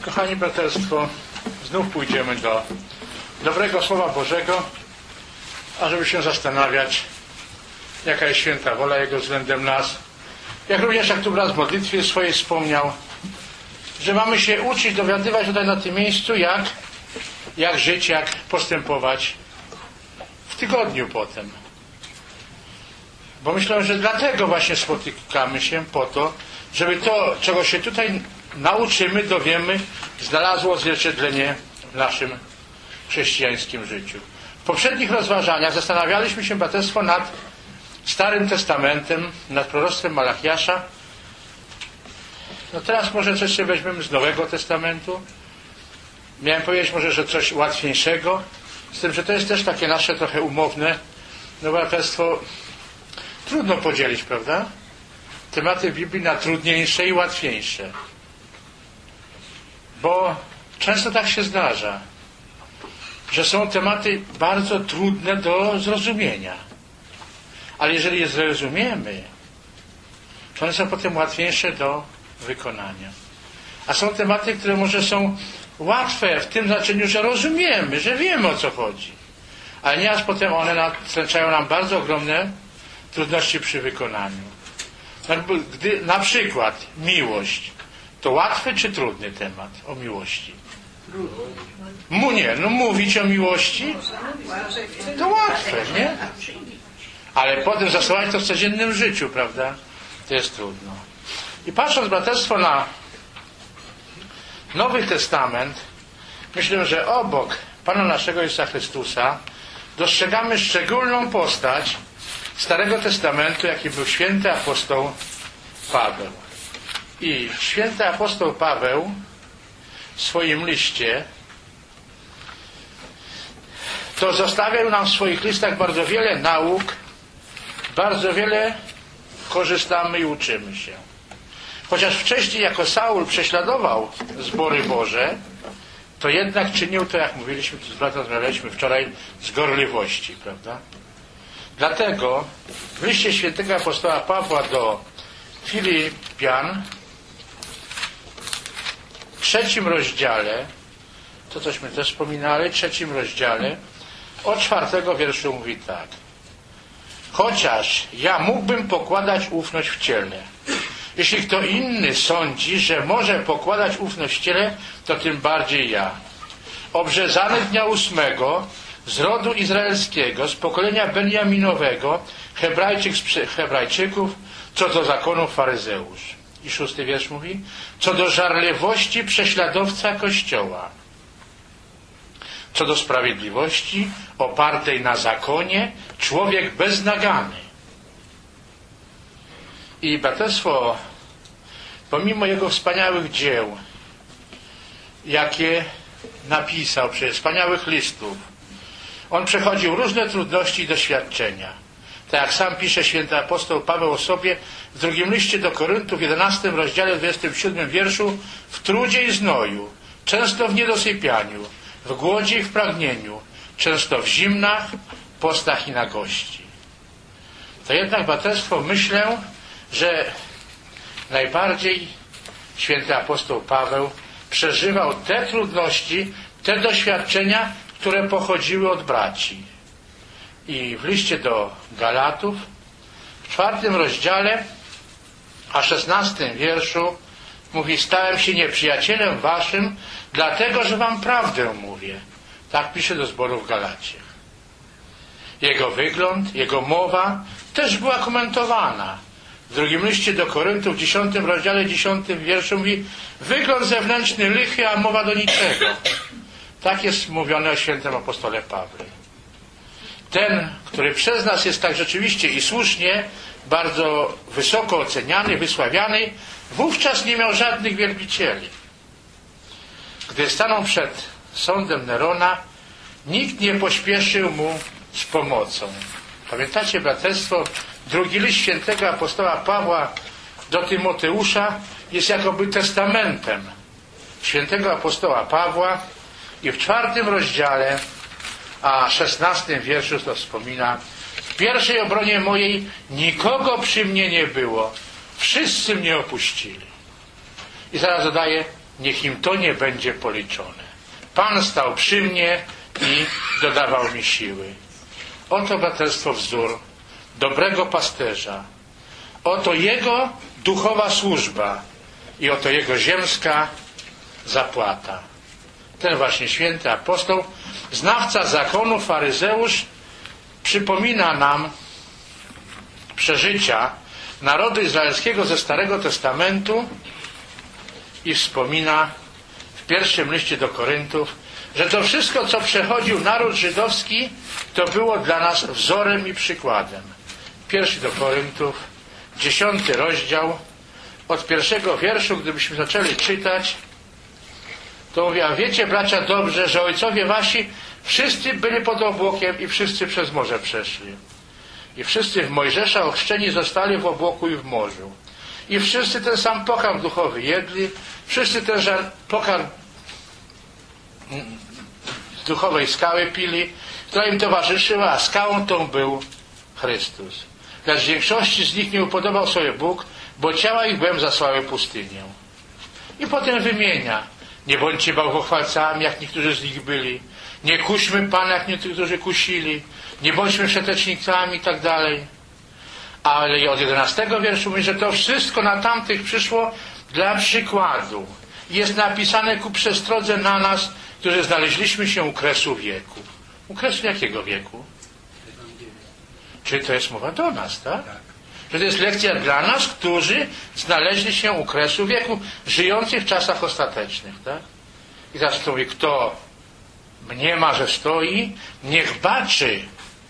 Kochani braterstwo, znów pójdziemy do dobrego Słowa Bożego, ażeby się zastanawiać, jaka jest święta wola Jego względem nas. Jak również, jak tu brat w modlitwie swojej wspomniał, że mamy się uczyć, dowiadywać tutaj na tym miejscu, jak żyć, jak postępować w tygodniu potem. Bo myślę, że dlatego właśnie spotykamy się po to, żeby to, czego się tutaj nauczymy, dowiemy, znalazło odzwierciedlenie w naszym chrześcijańskim życiu. W poprzednich rozważaniach zastanawialiśmy się, braterstwo, nad Starym Testamentem, nad proroctwem Malachiasza. No teraz może coś sobie weźmiemy z Nowego Testamentu. Miałem powiedzieć może, że coś łatwiejszego, z tym, że to jest też takie nasze trochę umowne. No braterstwo, trudno podzielić, prawda? Tematy Biblii na trudniejsze i łatwiejsze. Bo często tak się zdarza, że są tematy bardzo trudne do zrozumienia. Ale jeżeli je zrozumiemy, to one są potem łatwiejsze do wykonania. A są tematy, które może są łatwe w tym znaczeniu, że rozumiemy, że wiemy, o co chodzi. Ale nieraz potem one nastręczają nam bardzo ogromne trudności przy wykonaniu. Gdy na przykład miłość, to łatwy czy trudny temat o miłości? Mówić o miłości to łatwe, nie? Ale potem zastosować to w codziennym życiu, prawda? To jest trudno. I patrząc, braterstwo, na Nowy Testament, myślę, że obok Pana naszego Jezusa Chrystusa dostrzegamy szczególną postać Starego Testamentu, jaki był święty apostoł Paweł. I święty apostoł Paweł w swoim liście to zostawiał nam w swoich listach bardzo wiele nauk, bardzo wiele korzystamy i uczymy się. Chociaż wcześniej jako Saul prześladował zbory Boże, to jednak czynił to, jak mówiliśmy, z bratem rozmawialiśmy wczoraj, z gorliwości, prawda? Dlatego w liście świętego apostoła Pawła do Filipian w 3 rozdziale, to cośmy też wspominali, w 3 rozdziale, od 4 wierszu mówi tak. Chociaż ja mógłbym pokładać ufność w ciele. Jeśli kto inny sądzi, że może pokładać ufność w ciele, to tym bardziej ja. Obrzezany dnia 8 z rodu izraelskiego, z pokolenia Benjaminowego, Hebrajczyk z Hebrajczyków, co do zakonu faryzeusz. I 6 wiersz mówi, co do żarliwości prześladowca Kościoła, co do sprawiedliwości opartej na zakonie, człowiek beznagany. I braterstwo, pomimo jego wspaniałych dzieł, jakie napisał, przecież wspaniałych listów, on przechodził różne trudności i doświadczenia. Tak jak sam pisze święty apostoł Paweł o sobie w drugim liście do Koryntów, w 11 rozdziale, 27 wierszu, w trudzie i znoju, często w niedosypianiu, w głodzie i w pragnieniu, często w zimnach, postach i nagości. To jednak, braterstwo, myślę, że najbardziej święty apostoł Paweł przeżywał te trudności, te doświadczenia, które pochodziły od braci. I w liście do Galatów, w 4 rozdziale, a 16 wierszu mówi, stałem się nieprzyjacielem waszym, dlatego, że wam prawdę mówię. Tak pisze do zboru w Galacie. Jego wygląd, jego mowa też była komentowana. W drugim liście do Koryntów, w 10 rozdziale, 10 wierszu mówi, wygląd zewnętrzny lichy, a mowa do niczego. Tak jest mówione o świętym apostole Pawle. Ten, który przez nas jest tak rzeczywiście i słusznie bardzo wysoko oceniany, wysławiany, wówczas nie miał żadnych wielbicieli. Gdy stanął przed sądem Nerona, nikt nie pośpieszył mu z pomocą. Pamiętacie, braterstwo, drugi list świętego apostoła Pawła do Tymoteusza jest jakoby testamentem świętego apostoła Pawła i w 4 rozdziale, a 16 wierszu to wspomina, w pierwszej obronie mojej nikogo przy mnie nie było, wszyscy mnie opuścili. I zaraz dodaje, niech im to nie będzie policzone. Pan stał przy mnie i dodawał mi siły. Oto, braterstwo, wzór dobrego pasterza. Oto jego duchowa służba i oto jego ziemska zapłata. Ten właśnie święty apostoł, znawca zakonu, faryzeusz, przypomina nam przeżycia narodu izraelskiego ze Starego Testamentu i wspomina w pierwszym liście do Koryntów, że to wszystko, co przechodził naród żydowski, to było dla nas wzorem i przykładem. Pierwszy do Koryntów, 10 rozdział, od pierwszego wierszu, gdybyśmy zaczęli czytać, to mówi: a wiecie, bracia, dobrze, że ojcowie wasi wszyscy byli pod obłokiem i wszyscy przez morze przeszli. I wszyscy w Mojżesza ochrzczeni zostali w obłoku i w morzu. I wszyscy ten sam pokarm duchowy jedli, wszyscy ten pokarm z duchowej skały pili, która im towarzyszyła, a skałą tą był Chrystus. Lecz większości z nich nie upodobał sobie Bóg, bo ciała ich błem zasłały pustynię. I potem wymienia: nie bądźcie bałwochwalcami, jak niektórzy z nich byli. Nie kuśmy Pana, jak niektórzy kusili. Nie bądźmy przetecznikami i tak dalej. Ale od 11 wierszu mówi, że to wszystko na tamtych przyszło dla przykładu. Jest napisane ku przestrodze na nas, którzy znaleźliśmy się u kresu wieku. U kresu jakiego wieku? Czyli to jest mowa do nas, tak? Że to jest lekcja dla nas, którzy znaleźli się u kresu wieku, żyjących w czasach ostatecznych, tak? I teraz to mówi: kto mniema, że stoi, niech baczy,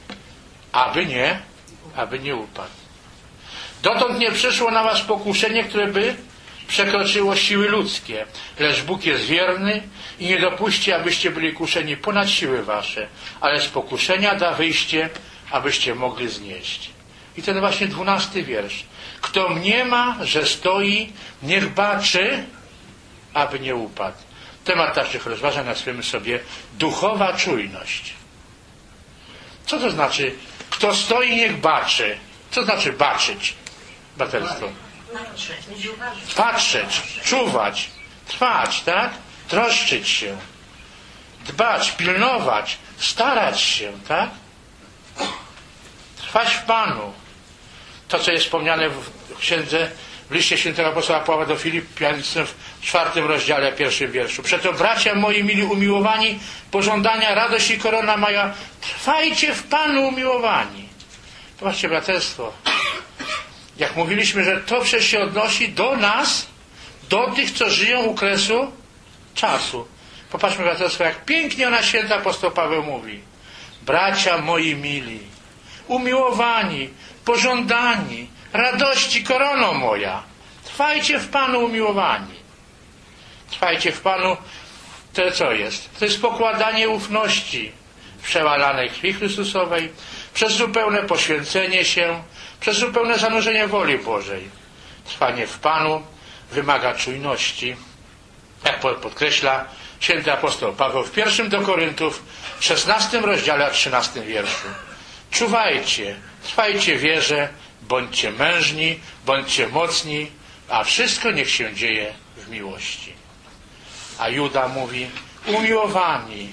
aby nie upadł. Dotąd nie przyszło na was pokuszenie, które by przekroczyło siły ludzkie, lecz Bóg jest wierny i nie dopuści, abyście byli kuszeni ponad siły wasze, ale z pokuszenia da wyjście, abyście mogli znieść. I ten właśnie 12 wiersz. Kto mniema, że stoi, niech baczy, aby nie upadł. Temat naszych rozważań nazwiemy sobie duchowa czujność. Co to znaczy? Kto stoi, niech baczy. Co znaczy baczyć? Braterstwo. Patrzeć, czuwać, trwać, tak? Troszczyć się, dbać, pilnować, starać się, tak? Trwać w Panu. To, co jest wspomniane w księdze, w liście świętego apostoła Pawła do Filipian w 4 rozdziale, 1 wierszu. Przeto, bracia moi mili umiłowani, pożądania, radość i korona moja, trwajcie w Panu umiłowani. Zobaczcie, braterstwo, jak mówiliśmy, że to przecież się odnosi do nas, do tych, co żyją u kresu czasu. Popatrzmy, braterstwo, jak pięknie ona święty apostoł Paweł mówi: bracia moi mili, umiłowani, pożądani, radości korono moja, trwajcie w Panu umiłowani. Trwajcie w Panu, to co jest? To jest pokładanie ufności w przewalanej krwi Chrystusowej, przez zupełne poświęcenie się, przez zupełne zanurzenie woli Bożej. Trwanie w Panu wymaga czujności, jak podkreśla święty apostoł Paweł w 1 do Koryntów, 16 rozdziale, a 13 wierszu. Czuwajcie, trwajcie w wierze, bądźcie mężni, bądźcie mocni, a wszystko niech się dzieje w miłości. A Juda mówi: umiłowani,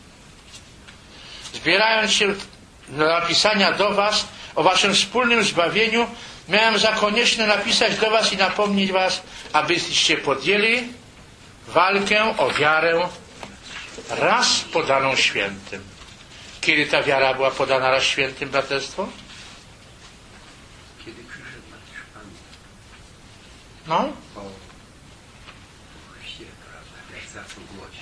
zbierając się do napisania do was o waszym wspólnym zbawieniu, miałem za konieczne napisać do was i napomnieć was, abyście podjęli walkę o wiarę raz podaną świętym. Kiedy ta wiara była podana raz świętym, braterstwo? Kiedy przyszedł Maciusz Pan. No? Po chrzcie, prawda, jak zaczął głosić.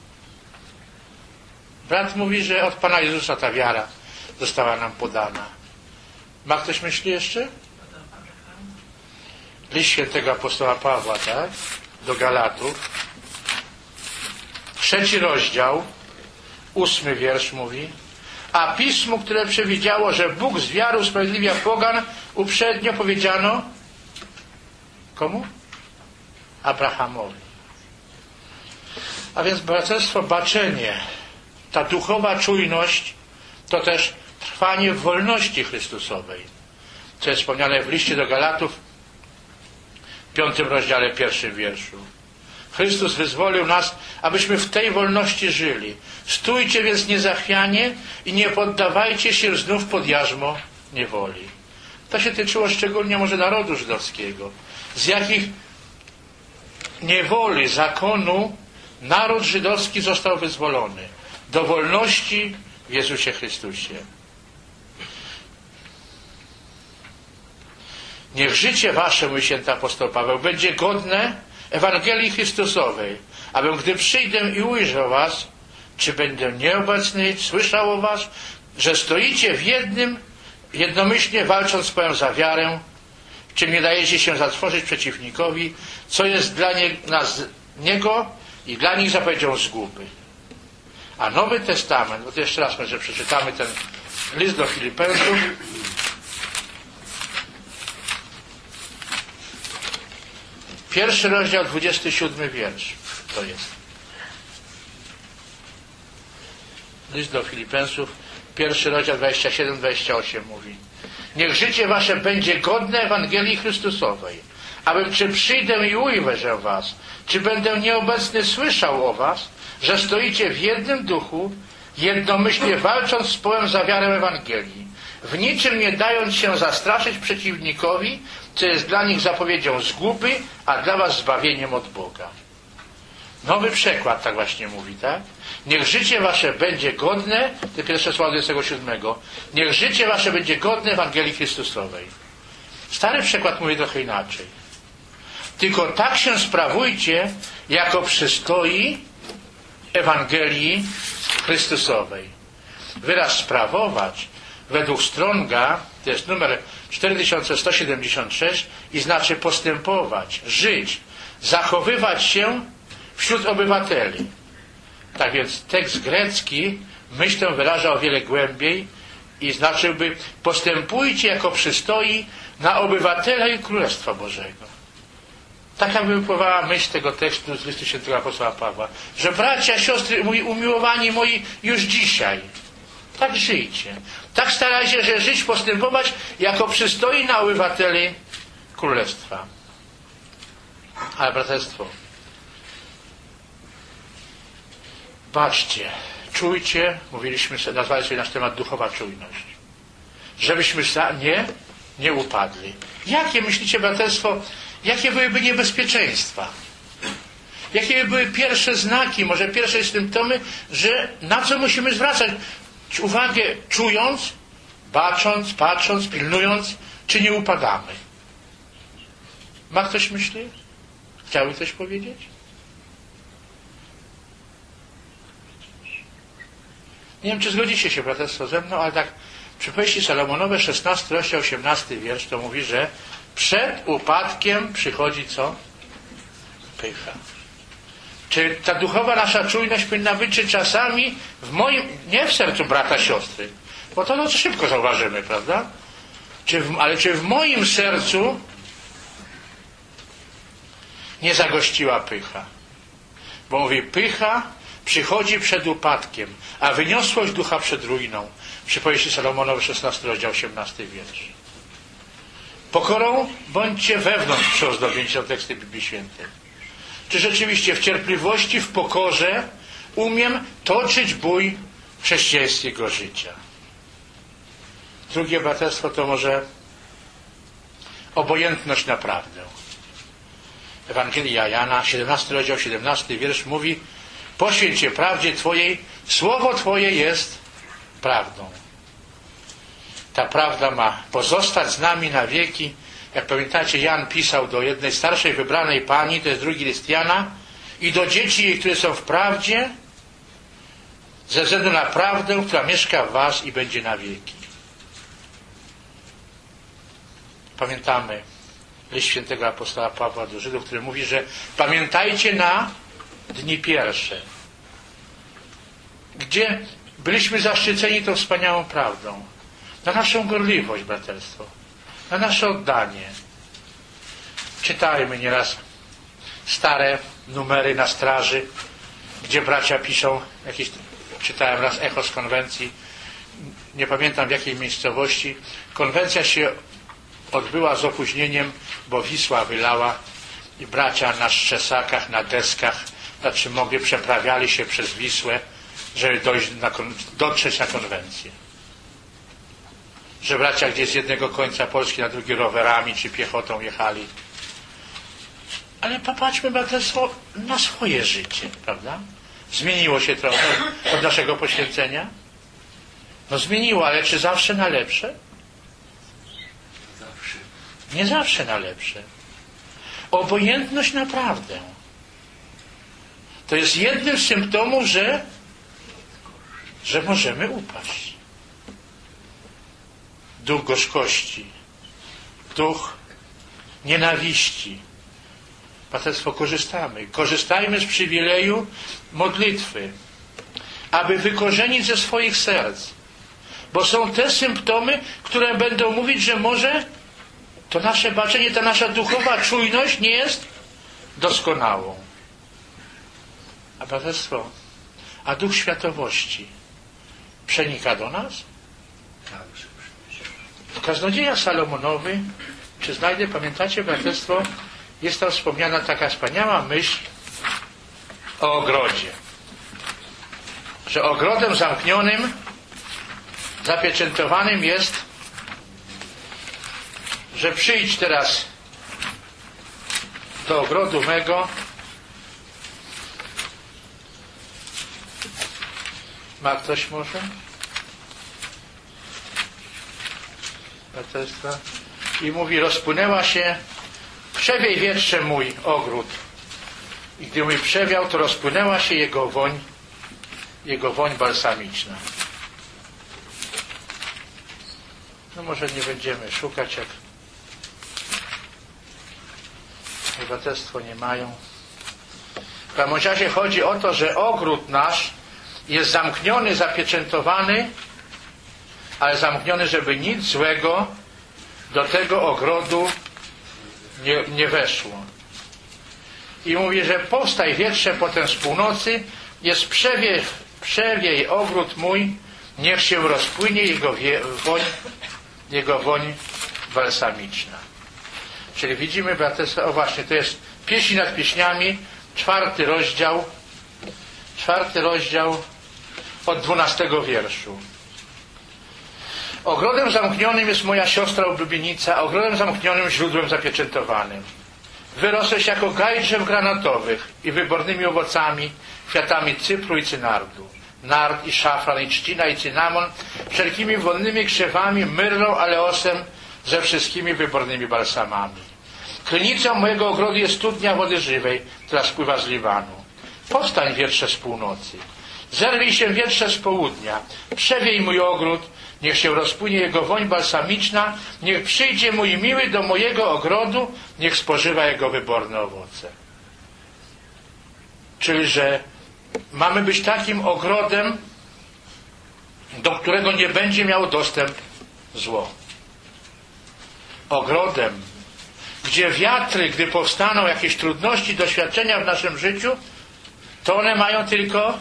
Brat mówi, że od Pana Jezusa ta wiara została nam podana. Ma ktoś myśli jeszcze? List świętego apostoła Pawła, tak? Do Galatów. 3 rozdział, 8 wiersz mówi: a pismu, które przewidziało, że Bóg z wiary usprawiedliwia pogan, uprzednio powiedziano komu? Abrahamowi. A więc, braterstwo, baczenie, ta duchowa czujność, to też trwanie w wolności Chrystusowej, co jest wspomniane w liście do Galatów, 5 rozdziale, 1 wierszu. Chrystus wyzwolił nas, abyśmy w tej wolności żyli. Stójcie więc niezachwianie i nie poddawajcie się znów pod jarzmo niewoli. To się tyczyło szczególnie może narodu żydowskiego. Z jakich niewoli, zakonu naród żydowski został wyzwolony. Do wolności w Jezusie Chrystusie. Niech życie wasze, mówi święty apostoł Paweł, będzie godne Ewangelii Chrystusowej, abym gdy przyjdę i ujrzę was, czy będę nieobecny, słyszał o was, że stoicie w jednomyślnie walcząc swoją za wiarę, czym nie dajecie się zatworzyć przeciwnikowi, co jest dla niego i dla nich zapowiedzią zguby. A Nowy Testament, no to jeszcze raz może przeczytamy ten list do Filipensów. Pierwszy rozdział, 27 wiersz. To jest. List do Filipensów, pierwszy rozdział, 27-28 mówi. Niech życie wasze będzie godne Ewangelii Chrystusowej, abym czy przyjdę i ujrzę was, czy będę nieobecny słyszał o was, że stoicie w jednym duchu, jednomyślnie walcząc z połem za wiarę Ewangelii, w niczym nie dając się zastraszyć przeciwnikowi, co jest dla nich zapowiedzią zguby, a dla was zbawieniem od Boga. Nowy przekład tak właśnie mówi, tak? Niech życie wasze będzie godne, te pierwsze słowa 27. Niech życie wasze będzie godne Ewangelii Chrystusowej. Stary przekład mówi trochę inaczej. Tylko tak się sprawujcie, jako przystoi Ewangelii Chrystusowej. Wyraz sprawować według Stronga, to jest numer 4176 i znaczy postępować, żyć, zachowywać się wśród obywateli. Tak więc tekst grecki myślę wyraża o wiele głębiej i znaczyłby postępujcie jako przystoi na obywatela i Królestwa Bożego. Tak jakby wypływała myśl tego tekstu z listu świętego apostoła Pawła, że bracia, siostry, moi umiłowani moi, już dzisiaj tak żyjcie. Tak starajcie się żyć, postępować jako przystoi na obywateli Królestwa. Ale braterstwo, baczcie, czujcie, mówiliśmy, nazwali sobie nasz temat duchowa czujność. Żebyśmy nie upadli. Jakie myślicie, braterstwo, jakie byłyby niebezpieczeństwa? Jakie by były pierwsze znaki, może pierwsze symptomy, że na co musimy zwracać uwagę, czując, bacząc, patrząc, pilnując, czy nie upadamy? Ma ktoś myśli? Chciałby coś powiedzieć? Nie wiem, czy zgodzicie się, braterstwo, ze mną, ale tak przypowieści Salomonowe, 16 rozdział, 18 wiersz, to mówi, że przed upadkiem przychodzi co? Pycha. Czy ta duchowa nasza czujność powinna być, czy czasami nie w sercu brata, siostry, bo to szybko zauważymy, prawda? Ale czy w moim sercu nie zagościła pycha? Bo mówi, pycha przychodzi przed upadkiem, a wyniosłość ducha przed ruiną. Przypowieści Salomonowe, 16 rozdział, 18 wiersz. Pokorą bądźcie wewnątrz przy ozdobieniu się teksty Biblii Świętej. Czy rzeczywiście w cierpliwości, w pokorze umiem toczyć bój chrześcijańskiego życia? Drugie braterstwo to może obojętność na prawdę. Ewangelia Jana, 17 rozdział, 17 wiersz mówi: poświęć się prawdzie Twojej, słowo Twoje jest prawdą. Ta prawda ma pozostać z nami na wieki. Jak pamiętacie, Jan pisał do jednej starszej wybranej pani, to jest drugi list Jana, i do dzieci jej, które są w prawdzie, ze względu na prawdę, która mieszka w was i będzie na wieki. Pamiętamy list świętego apostoła Pawła do Żydów, który mówi, że pamiętajcie na dni pierwsze, gdzie byliśmy zaszczyceni tą wspaniałą prawdą, na naszą gorliwość, braterstwo, na nasze oddanie. Czytajmy nieraz stare numery na straży, gdzie bracia piszą czytałem raz echo z konwencji, nie pamiętam w jakiej miejscowości. Konwencja się odbyła z opóźnieniem, bo Wisła wylała i bracia na szczesakach, na deskach, znaczy mogli, przeprawiali się przez Wisłę, żeby dotrzeć na konwencję. Że bracia gdzieś z jednego końca Polski na drugi rowerami czy piechotą jechali. Ale popatrzmy na swoje życie, prawda? Zmieniło się trochę od naszego poświęcenia? No zmieniło, ale czy zawsze na lepsze? Zawsze. Nie zawsze na lepsze. Obojętność naprawdę. To jest jednym z symptomów, że możemy upaść. Duch gorzkości, duch nienawiści. Braterstwo, korzystajmy z przywileju modlitwy, aby wykorzenić ze swoich serc. Bo są te symptomy, które będą mówić, że może to nasze baczenie, ta nasza duchowa czujność nie jest doskonałą. A braterstwo, a duch światowości przenika do nas? Także przyniesie. W Kaznodziejach Salomonowy, czy znajdę, pamiętacie, braterstwo, jest tam wspomniana taka wspaniała myśl o ogrodzie. Że ogrodem zamknionym, zapieczętowanym jest, że przyjdź teraz do ogrodu mego, ma ktoś może? Braterstwa. I mówi, rozpłynęła się, przewiej wietrze mój ogród. I gdy mój przewiał, to rozpłynęła się jego woń balsamiczna. No może nie będziemy szukać, jak braterstwo nie mają. W każdym razie chodzi o to, że ogród nasz jest zamkniony, zapieczętowany, ale zamkniony, żeby nic złego do tego ogrodu nie weszło. I mówi, że powstaj wietrze potem z północy, jest przewiej ogród mój, niech się rozpłynie jego woń balsamiczna. Czyli widzimy, braterstwo, o właśnie, to jest Pieśń nad pieśniami, 4 rozdział od 12 wierszu. Ogrodem zamknionym jest moja siostra oblubienica, ogrodem zamknionym źródłem zapieczętowanym. Wyrosłeś jako gaj drzew granatowych i wybornymi owocami, kwiatami cypru i cynardu. Nard i szafran i trzcina i cynamon, wszelkimi wolnymi krzewami, myrrą, aleosem, ze wszystkimi wybornymi balsamami. Krynicą mojego ogrodu jest studnia wody żywej, która spływa z Libanu. Powstań wietrze z północy. Zerwij się wietrze z południa. Przewiej mój ogród, niech się rozpłynie jego woń balsamiczna, niech przyjdzie mój miły do mojego ogrodu, niech spożywa jego wyborne owoce. Czyli, że mamy być takim ogrodem, do którego nie będzie miał dostęp zło. Ogrodem, gdzie wiatry, gdy powstaną jakieś trudności, doświadczenia w naszym życiu, to one mają tylko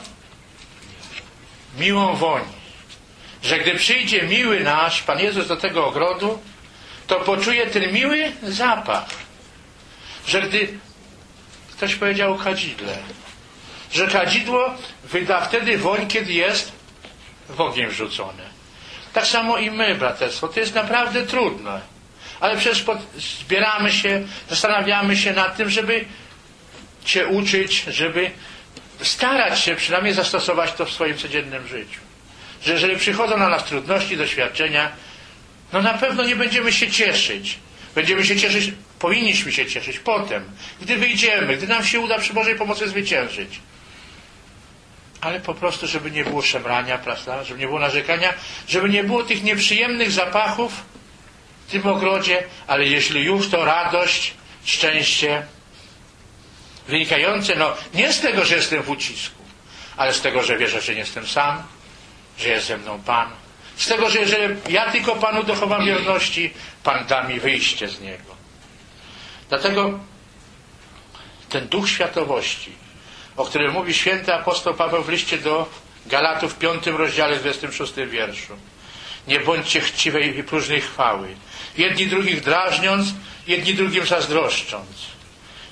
miłą woń. Że gdy przyjdzie miły nasz Pan Jezus do tego ogrodu, to poczuje ten miły zapach. Że gdy ktoś powiedział o kadzidle, że kadzidło wyda wtedy woń, kiedy jest w ogień wrzucone. Tak samo i my, braterstwo. To jest naprawdę trudne. Ale przecież zbieramy się, zastanawiamy się nad tym, żeby się uczyć, żeby starać się przynajmniej zastosować to w swoim codziennym życiu. Że jeżeli przychodzą na nas trudności, doświadczenia, no na pewno nie będziemy się cieszyć. Będziemy się cieszyć, powinniśmy się cieszyć potem, gdy wyjdziemy, gdy nam się uda przy Bożej pomocy zwyciężyć. Ale po prostu, żeby nie było szemrania, prawda? Żeby nie było narzekania, żeby nie było tych nieprzyjemnych zapachów w tym ogrodzie, ale jeśli już, to radość, szczęście wynikające, no nie z tego, że jestem w ucisku, ale z tego, że wierzę, że nie jestem sam, że jest ze mną Pan. Z tego, że jeżeli ja tylko Panu dochowam wierności, Pan da mi wyjście z niego. Dlatego ten duch światowości, o którym mówi święty apostoł Paweł w liście do Galatów w 5 rozdziale 26 wierszu. Nie bądźcie chciwej i próżnej chwały, jedni drugich drażniąc, jedni drugim zazdroszcząc.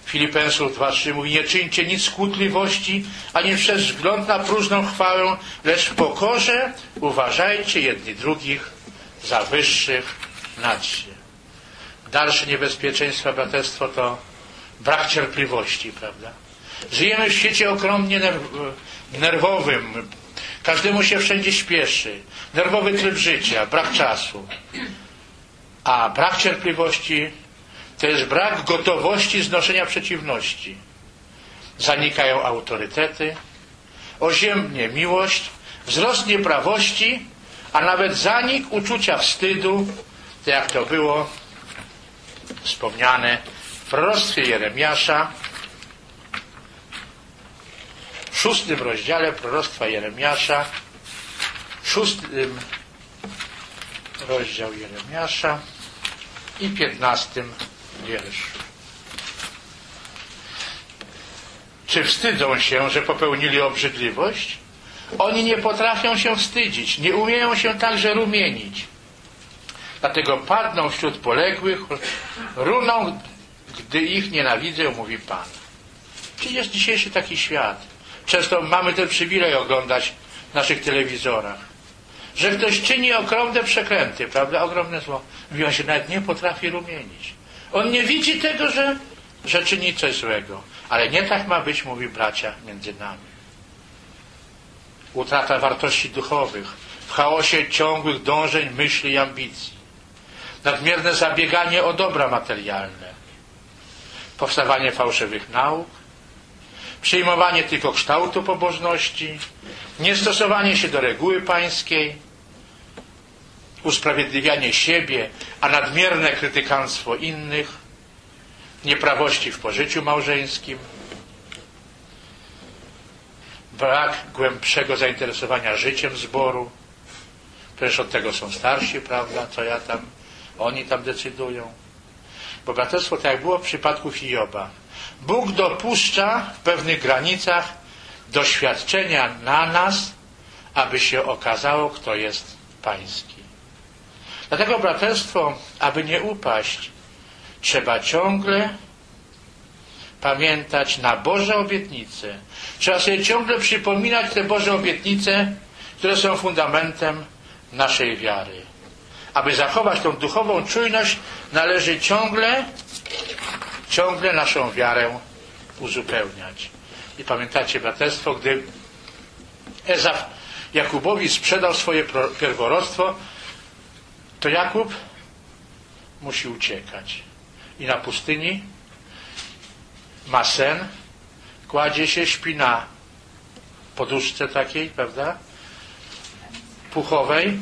Filipensów 2:3 mówi: nie czyńcie nic z kłótliwości, ani przez wzgląd na próżną chwałę, lecz w pokorze uważajcie jedni drugich za wyższych nad się. Dalsze niebezpieczeństwa, braterstwo, to brak cierpliwości, prawda? Żyjemy w świecie ogromnie nerwowym. Każdemu się wszędzie śpieszy. Nerwowy tryb życia, brak czasu. A brak cierpliwości to jest brak gotowości znoszenia przeciwności. Zanikają autorytety, oziębnie miłość, wzrost nieprawości, a nawet zanik uczucia wstydu, tak jak to było wspomniane w proroctwie Jeremiasza, w 6 rozdziale proroctwa Jeremiasza, 6 rozdział Jeremiasza i 15 wierszu. Czy wstydzą się, że popełnili obrzydliwość? Oni nie potrafią się wstydzić, nie umieją się także rumienić. Dlatego padną wśród poległych, runą, gdy ich nienawidzę, mówi Pan. Czy jest dzisiejszy taki świat? Często mamy ten przywilej oglądać w naszych telewizorach, że ktoś czyni ogromne przekręty, prawda, ogromne zło. Mówi, on się nawet nie potrafi rumienić. On nie widzi tego, że czyni coś złego. Ale nie tak ma być, mówi bracia, między nami. Utrata wartości duchowych, w chaosie ciągłych dążeń, myśli i ambicji. Nadmierne zabieganie o dobra materialne. Powstawanie fałszywych nauk. Przyjmowanie tylko kształtu pobożności. Niestosowanie się do reguły pańskiej. Usprawiedliwianie siebie, a nadmierne krytykanstwo innych. Nieprawości w pożyciu małżeńskim. Brak głębszego zainteresowania życiem zboru. Przecież od tego są starsi, prawda? Co ja tam? Oni tam decydują. Bo braterstwo, tak jak było w przypadku Hioba, Bóg dopuszcza w pewnych granicach doświadczenia na nas, aby się okazało, kto jest pański. Dlatego, braterstwo, aby nie upaść, trzeba ciągle pamiętać na Boże obietnice. Trzeba sobie ciągle przypominać te Boże obietnice, które są fundamentem naszej wiary. Aby zachować tą duchową czujność, należy ciągle naszą wiarę uzupełniać. I pamiętacie, braterstwo, gdy Ezaf Jakubowi sprzedał swoje pierworództwo, to Jakub musi uciekać. I na pustyni ma sen, kładzie się, śpi na poduszce takiej, prawda, puchowej,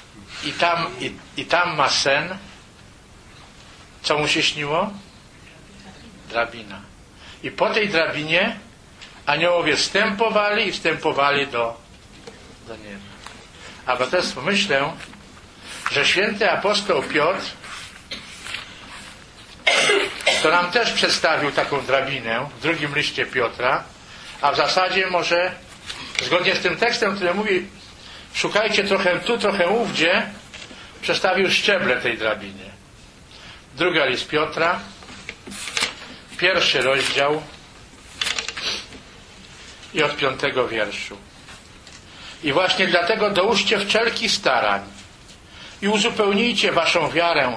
i tam ma sen. Co mu się śniło? Drabina. I po tej drabinie aniołowie wstępowali do nieba. A braterstwo, myślę, że święty apostoł Piotr to nam też przedstawił taką drabinę w drugim liście Piotra, a w zasadzie może zgodnie z tym tekstem, który mówi: szukajcie trochę tu, trochę ówdzie, przedstawił szczeble tej drabiny. Drugi list Piotra, 1 rozdział i od 5 wierszu. I właśnie dlatego dołóżcie wszelkich starań i uzupełnijcie waszą wiarę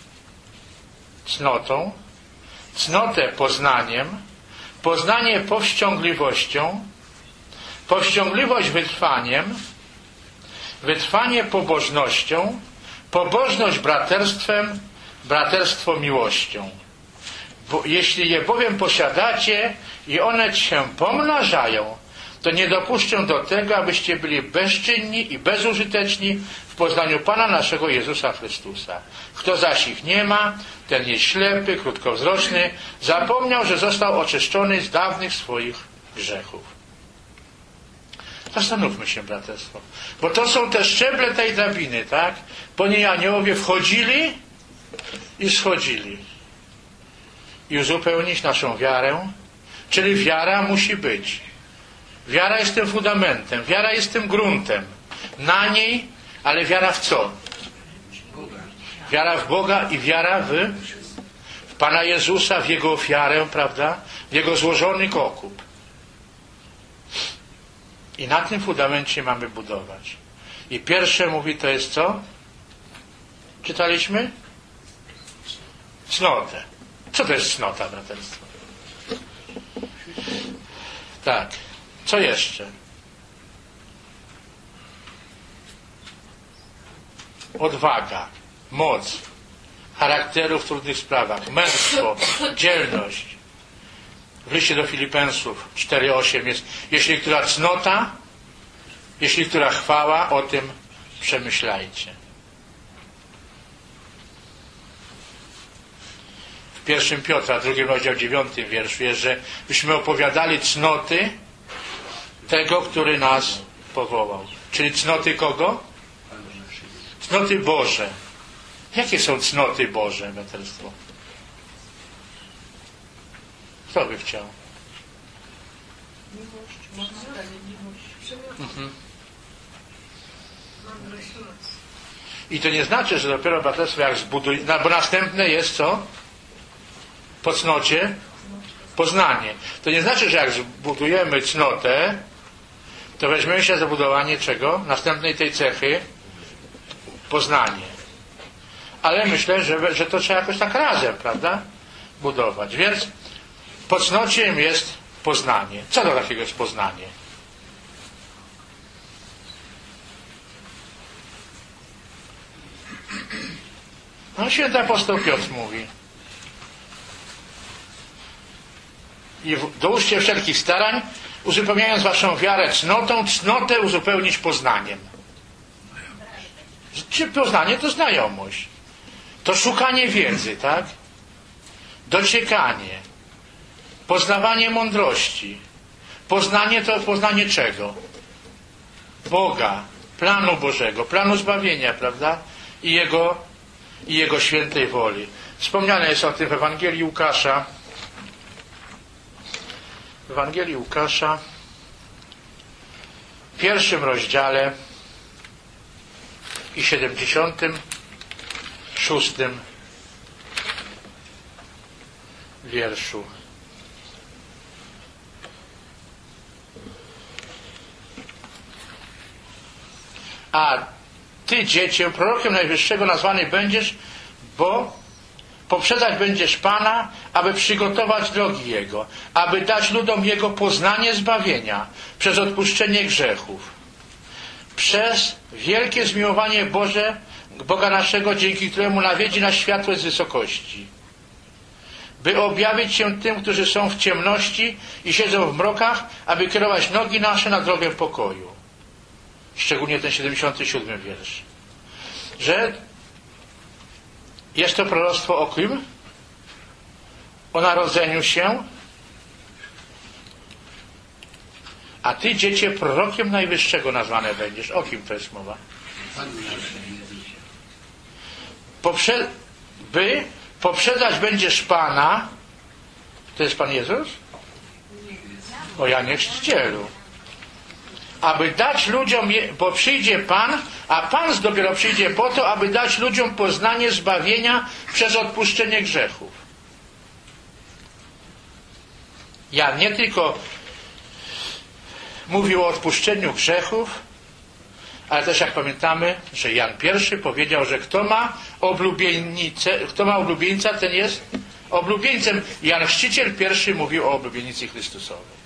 cnotą, cnotę poznaniem, poznanie powściągliwością, powściągliwość wytrwaniem, wytrwanie pobożnością, pobożność braterstwem, braterstwo miłością. Bo jeśli je bowiem posiadacie i one się pomnażają, to nie dopuszczę do tego, abyście byli bezczynni i bezużyteczni w poznaniu Pana naszego Jezusa Chrystusa. Kto zaś ich nie ma, ten jest ślepy, krótkowzroczny, zapomniał, że został oczyszczony z dawnych swoich grzechów. Zastanówmy się, braterstwo. Bo to są te szczeble tej drabiny, tak? Po niej aniołowie wchodzili i schodzili. I uzupełnić naszą wiarę, czyli wiara musi być. Wiara jest tym fundamentem, wiara jest tym gruntem. Na niej, ale wiara w co? Wiara w Boga i wiara w Pana Jezusa, w Jego ofiarę, prawda? W Jego złożony okup. I na tym fundamencie mamy budować. I pierwsze mówi, to jest co? Czytaliśmy? Cnotę. Co to jest cnota, braterstwo? Tak. Co jeszcze? Odwaga, moc, charakteru w trudnych sprawach, męstwo, dzielność. W liście do Filipensów 4:8 jest: jeśli która cnota, jeśli która chwała, o tym przemyślajcie. W 1 Piotra, 2 rozdział 9 wierszu jest, że byśmy opowiadali cnoty tego, który nas powołał. Czyli cnoty kogo? Cnoty Boże. Jakie są cnoty Boże, braterstwo? Kto by chciał? Miłość, sprawiedliwość, I to nie znaczy, że dopiero braterstwo jak zbuduje, bo następne jest co? Po cnocie? Poznanie. To nie znaczy, że jak zbudujemy cnotę, to weźmiemy się za budowanie czego? Następnej tej cechy? Poznanie. Ale myślę, że to trzeba jakoś tak razem, prawda? Budować. Więc po cnocie jest poznanie. Co to takiego jest poznanie? No, święty apostoł Piotr mówi: i dołóżcie wszelkich starań, uzupełniając waszą wiarę cnotą, cnotę uzupełnić poznaniem. Czy poznanie to znajomość? To szukanie wiedzy, tak? Dociekanie. Poznawanie mądrości. Poznanie to poznanie czego? Boga, planu Bożego, planu zbawienia, prawda? I Jego świętej woli. Wspomniane jest o tym w Ewangelii Łukasza. W Ewangelii Łukasza w 1 rozdziale i 76 wierszu. A ty, dziecię, prorokiem Najwyższego nazwany będziesz, bo poprzedzać będziesz Pana, aby przygotować drogi Jego, aby dać ludom Jego poznanie zbawienia przez odpuszczenie grzechów, przez wielkie zmiłowanie Boże, Boga naszego, dzięki któremu nawiedzi nas światło z wysokości, by objawić się tym, którzy są w ciemności i siedzą w mrokach, aby kierować nogi nasze na drogę pokoju. Szczególnie ten 77 wiersz. Że jest to proroctwo o kim? O narodzeniu się. A ty, dziecię, prorokiem Najwyższego nazwane będziesz. O kim to jest mowa? By poprzedzać będziesz Pana. To jest Pan Jezus? O Janie Chrzcicielu. Aby dać ludziom, bo przyjdzie Pan, a Pan dopiero przyjdzie po to, aby dać ludziom poznanie zbawienia przez odpuszczenie grzechów. Jan nie tylko mówił o odpuszczeniu grzechów, ale też, jak pamiętamy, że Jan I powiedział, że kto ma oblubieńca, ten jest oblubieńcem. Jan Chrzciciel I mówił o oblubienicy Chrystusowej.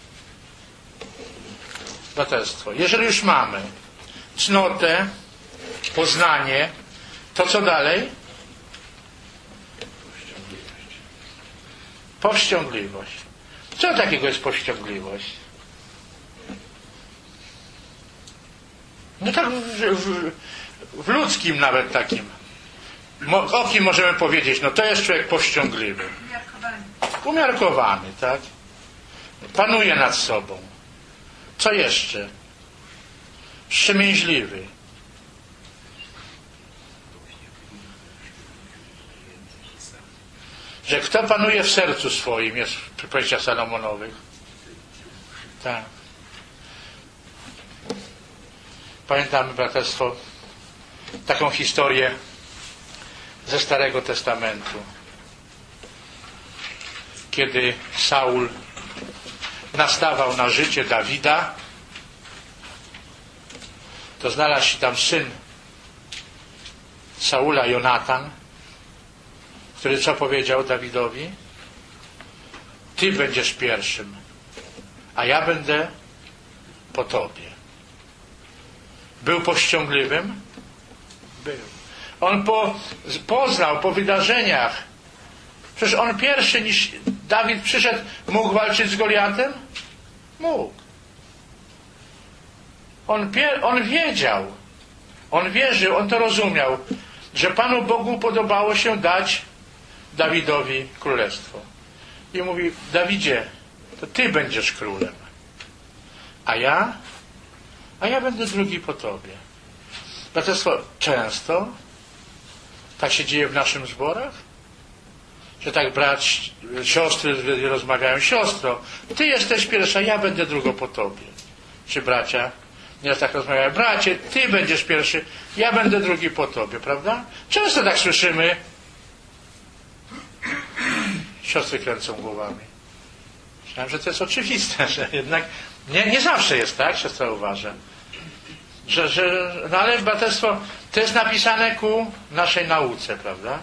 Braterstwo. Jeżeli już mamy cnotę, poznanie, to co dalej? Powściągliwość. Co takiego jest powściągliwość? No tak w ludzkim nawet takim. O kim możemy powiedzieć? No to jest człowiek powściągliwy. Umiarkowany, tak? Panuje nad sobą. Co jeszcze? Wstrzemięźliwy. Że kto panuje w sercu swoim, jest w przypowieściach Salomonowych. Tak. Pamiętamy, braterstwo, taką historię ze Starego Testamentu. kiedy Saul nastawał na życie Dawida, to znalazł się tam syn Saula, Jonatan, który co powiedział Dawidowi? Ty będziesz pierwszym, a ja będę po tobie. Był powściągliwym? Był. On poznał po wydarzeniach. Przecież on pierwszy niż Dawid przyszedł, mógł walczyć z Goliatem? Mógł. On wiedział, on wierzył, on to rozumiał, że Panu Bogu podobało się dać Dawidowi królestwo. I mówi: Dawidzie, to ty będziesz królem, a ja będę drugi po tobie. Braterstwo, często tak się dzieje w naszym zborach, że tak siostry rozmawiają: siostro, ty jesteś pierwsza, ja będę drugo po tobie. Czy bracia nieraz tak rozmawiają: bracie, ty będziesz pierwszy, ja będę drugi po tobie, prawda? Często tak słyszymy. Siostry kręcą głowami. Myślałem, że to jest oczywiste, że jednak nie zawsze jest tak, siostra uważa. No ale braterstwo, to jest napisane ku naszej nauce, prawda?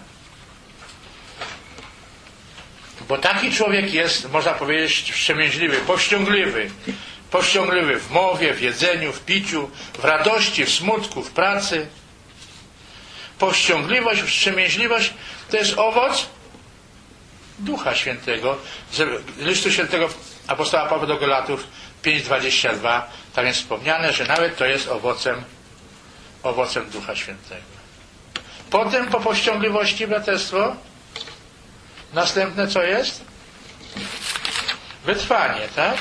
Bo taki człowiek jest, można powiedzieć, wstrzemięźliwy, powściągliwy w mowie, w jedzeniu, w piciu, w radości, w smutku, w pracy. Powściągliwość, wstrzemięźliwość to jest owoc Ducha Świętego. Listu Świętego apostoła Pawła do Galatów 5:22, tam jest wspomniane, że nawet to jest owocem Ducha Świętego. Potem po powściągliwości, braterstwo, następne co jest? Wytrwanie, tak?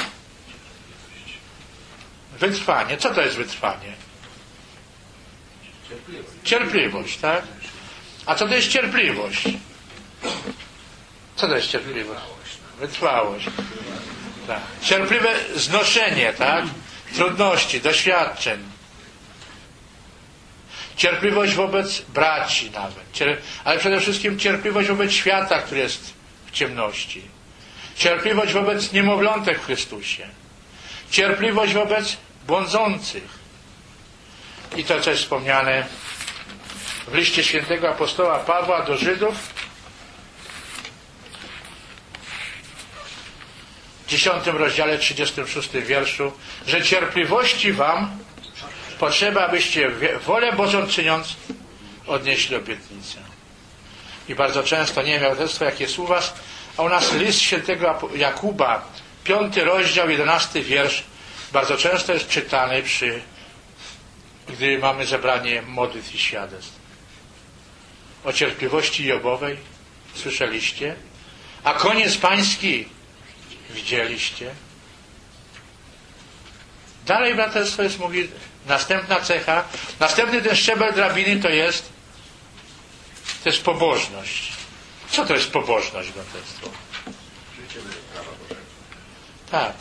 Wytrwanie. Co to jest wytrwanie? Cierpliwość, tak? A co to jest cierpliwość? Co to jest cierpliwość? Wytrwałość. Tak. Cierpliwe znoszenie, tak? Trudności, doświadczeń. Cierpliwość wobec braci nawet. Ale przede wszystkim cierpliwość wobec świata, który jest w ciemności. Cierpliwość wobec niemowlątek w Chrystusie. Cierpliwość wobec błądzących. I to, co jest wspomniane w liście świętego apostoła Pawła do Żydów, w 10 rozdziale 36 wierszu, że cierpliwości wam potrzeba, abyście wolę Bożą czyniąc odnieśli obietnicę. I bardzo często, nie wiem jak jest u was, a u nas list świętego Jakuba, 5 rozdział, 11 wiersz, bardzo często jest czytany gdy mamy zebranie modlitw i świadectw. O cierpliwości Jobowej słyszeliście? A koniec pański widzieliście? Dalej braterstwo mówi, następna cecha, następny ten szczebel drabiny to jest pobożność. Co to jest pobożność, braterstwo? Życie według prawa Bożego. Tak.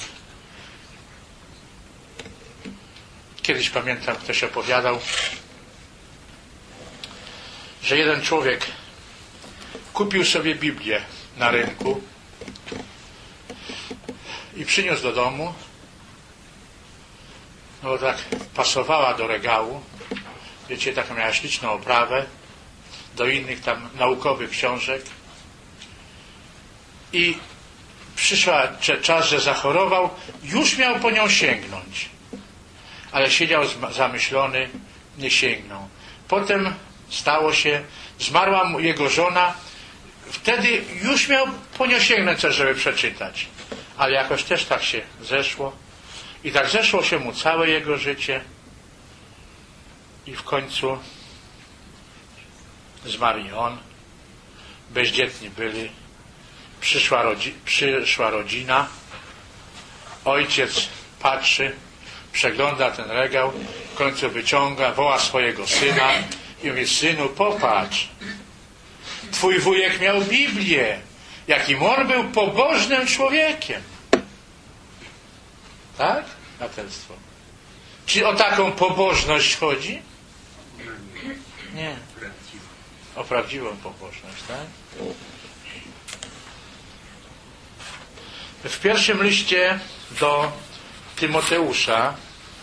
Kiedyś pamiętam, ktoś opowiadał, że jeden człowiek kupił sobie Biblię na rynku i przyniósł do domu, no bo tak pasowała do regału, wiecie, taką miała śliczną oprawę, do innych tam naukowych książek, i przyszła czas, że zachorował, już miał po nią sięgnąć, ale siedział zamyślony, nie sięgnął. Potem stało się, zmarła mu jego żona, wtedy już miał po nią sięgnąć coś, żeby przeczytać, ale jakoś też tak się zeszło i tak zeszło się mu całe jego życie i w końcu zmarł i on, bezdzietni byli, przyszła rodzina, ojciec patrzy, przegląda ten regał, w końcu wyciąga, woła swojego syna i mówi: synu, popatrz, twój wujek miał Biblię, jakim on był pobożnym człowiekiem. Tak? Braterstwo. Czy o taką pobożność chodzi? Nie. O prawdziwą pobożność, tak? w pierwszym liście do Tymoteusza,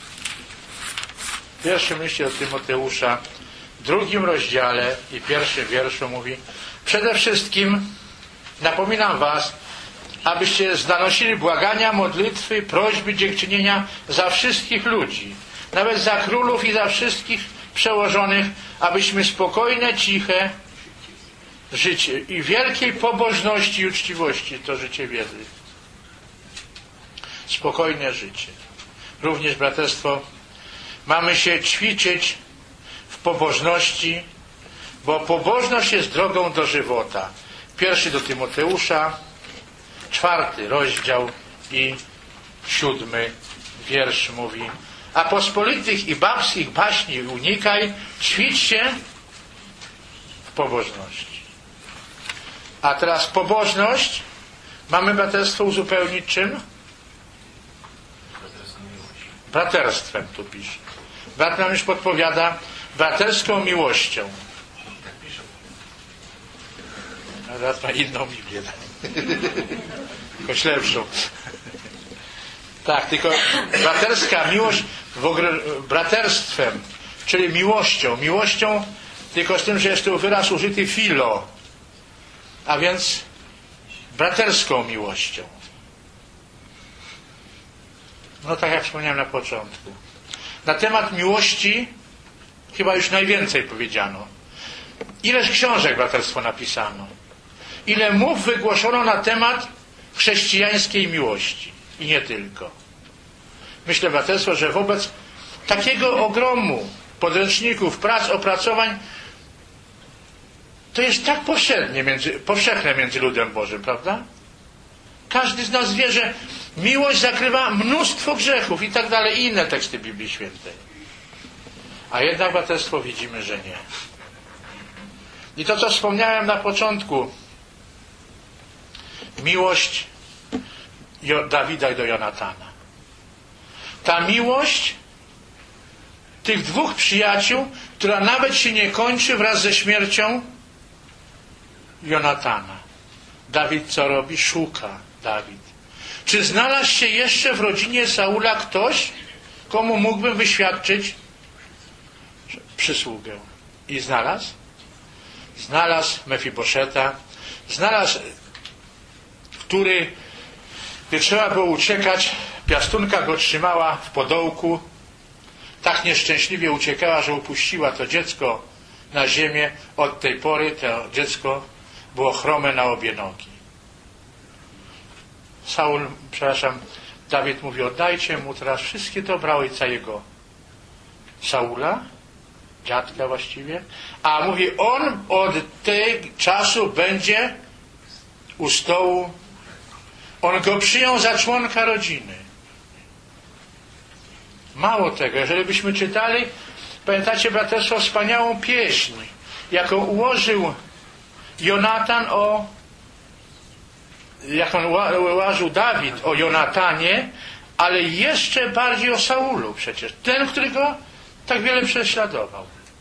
w 2 rozdziale i 1 wierszu mówi: przede wszystkim napominam was, abyście zanosili błagania, modlitwy, prośby, dziękczynienia za wszystkich ludzi, nawet za królów i za wszystkich przełożonych, abyśmy spokojne, ciche życie i wielkiej pobożności i uczciwości, to życie wiedzy. Spokojne życie. Również, braterstwo, mamy się ćwiczyć w pobożności, bo pobożność jest drogą do żywota. 1 do Tymoteusza, 4 rozdział i 7 wiersz mówi: a pospolitych i babskich baśni unikaj, ćwicz się w pobożności. A teraz pobożność mamy, braterstwo, uzupełnić czym? Braterstwem tu pisze. Brat nam już podpowiada: braterską miłością. A brat ma inną Biblię. Tylko lepszą. Tak, tylko braterska miłość w ogóle braterstwem, czyli miłością, tylko z tym, że jest tu wyraz użyty filo, a więc braterską miłością. No tak jak wspomniałem na początku. Na temat miłości chyba już najwięcej powiedziano. Ileż książek, braterstwo, napisano. Ile mów wygłoszono na temat chrześcijańskiej miłości. I nie tylko. Myślę, braterstwo, że wobec takiego ogromu podręczników, prac, opracowań, to jest tak powszechne między ludem Bożym, prawda? Każdy z nas wie, że miłość zakrywa mnóstwo grzechów i tak dalej, i inne teksty Biblii Świętej. A jednak, braterstwo, widzimy, że nie. I to, co wspomniałem na początku, miłość Dawida do Jonatana. Ta miłość tych 2 przyjaciół, która nawet się nie kończy wraz ze śmiercią Jonatana. Dawid co robi? Szuka Dawid. Czy znalazł się jeszcze w rodzinie Saula ktoś, komu mógłbym wyświadczyć przysługę? I znalazł? Znalazł Mefiboszeta, znalazł, który, gdy trzeba było uciekać, piastunka go trzymała w podołku, tak nieszczęśliwie uciekała, że upuściła to dziecko na ziemię. Od tej pory to dziecko było chrome na obie nogi. Dawid mówi: oddajcie mu teraz wszystkie dobra ojca jego, Saula, dziadka właściwie, a mówi, on od tego czasu będzie u stołu. On go przyjął za członka rodziny. Mało tego, jeżeli byśmy czytali, pamiętacie, braterstwo, wspaniałą pieśń, jaką ułożył Jonatan ułożył Dawid o Jonatanie, ale jeszcze bardziej o Saulu przecież. Ten, który go tak wiele prześladował.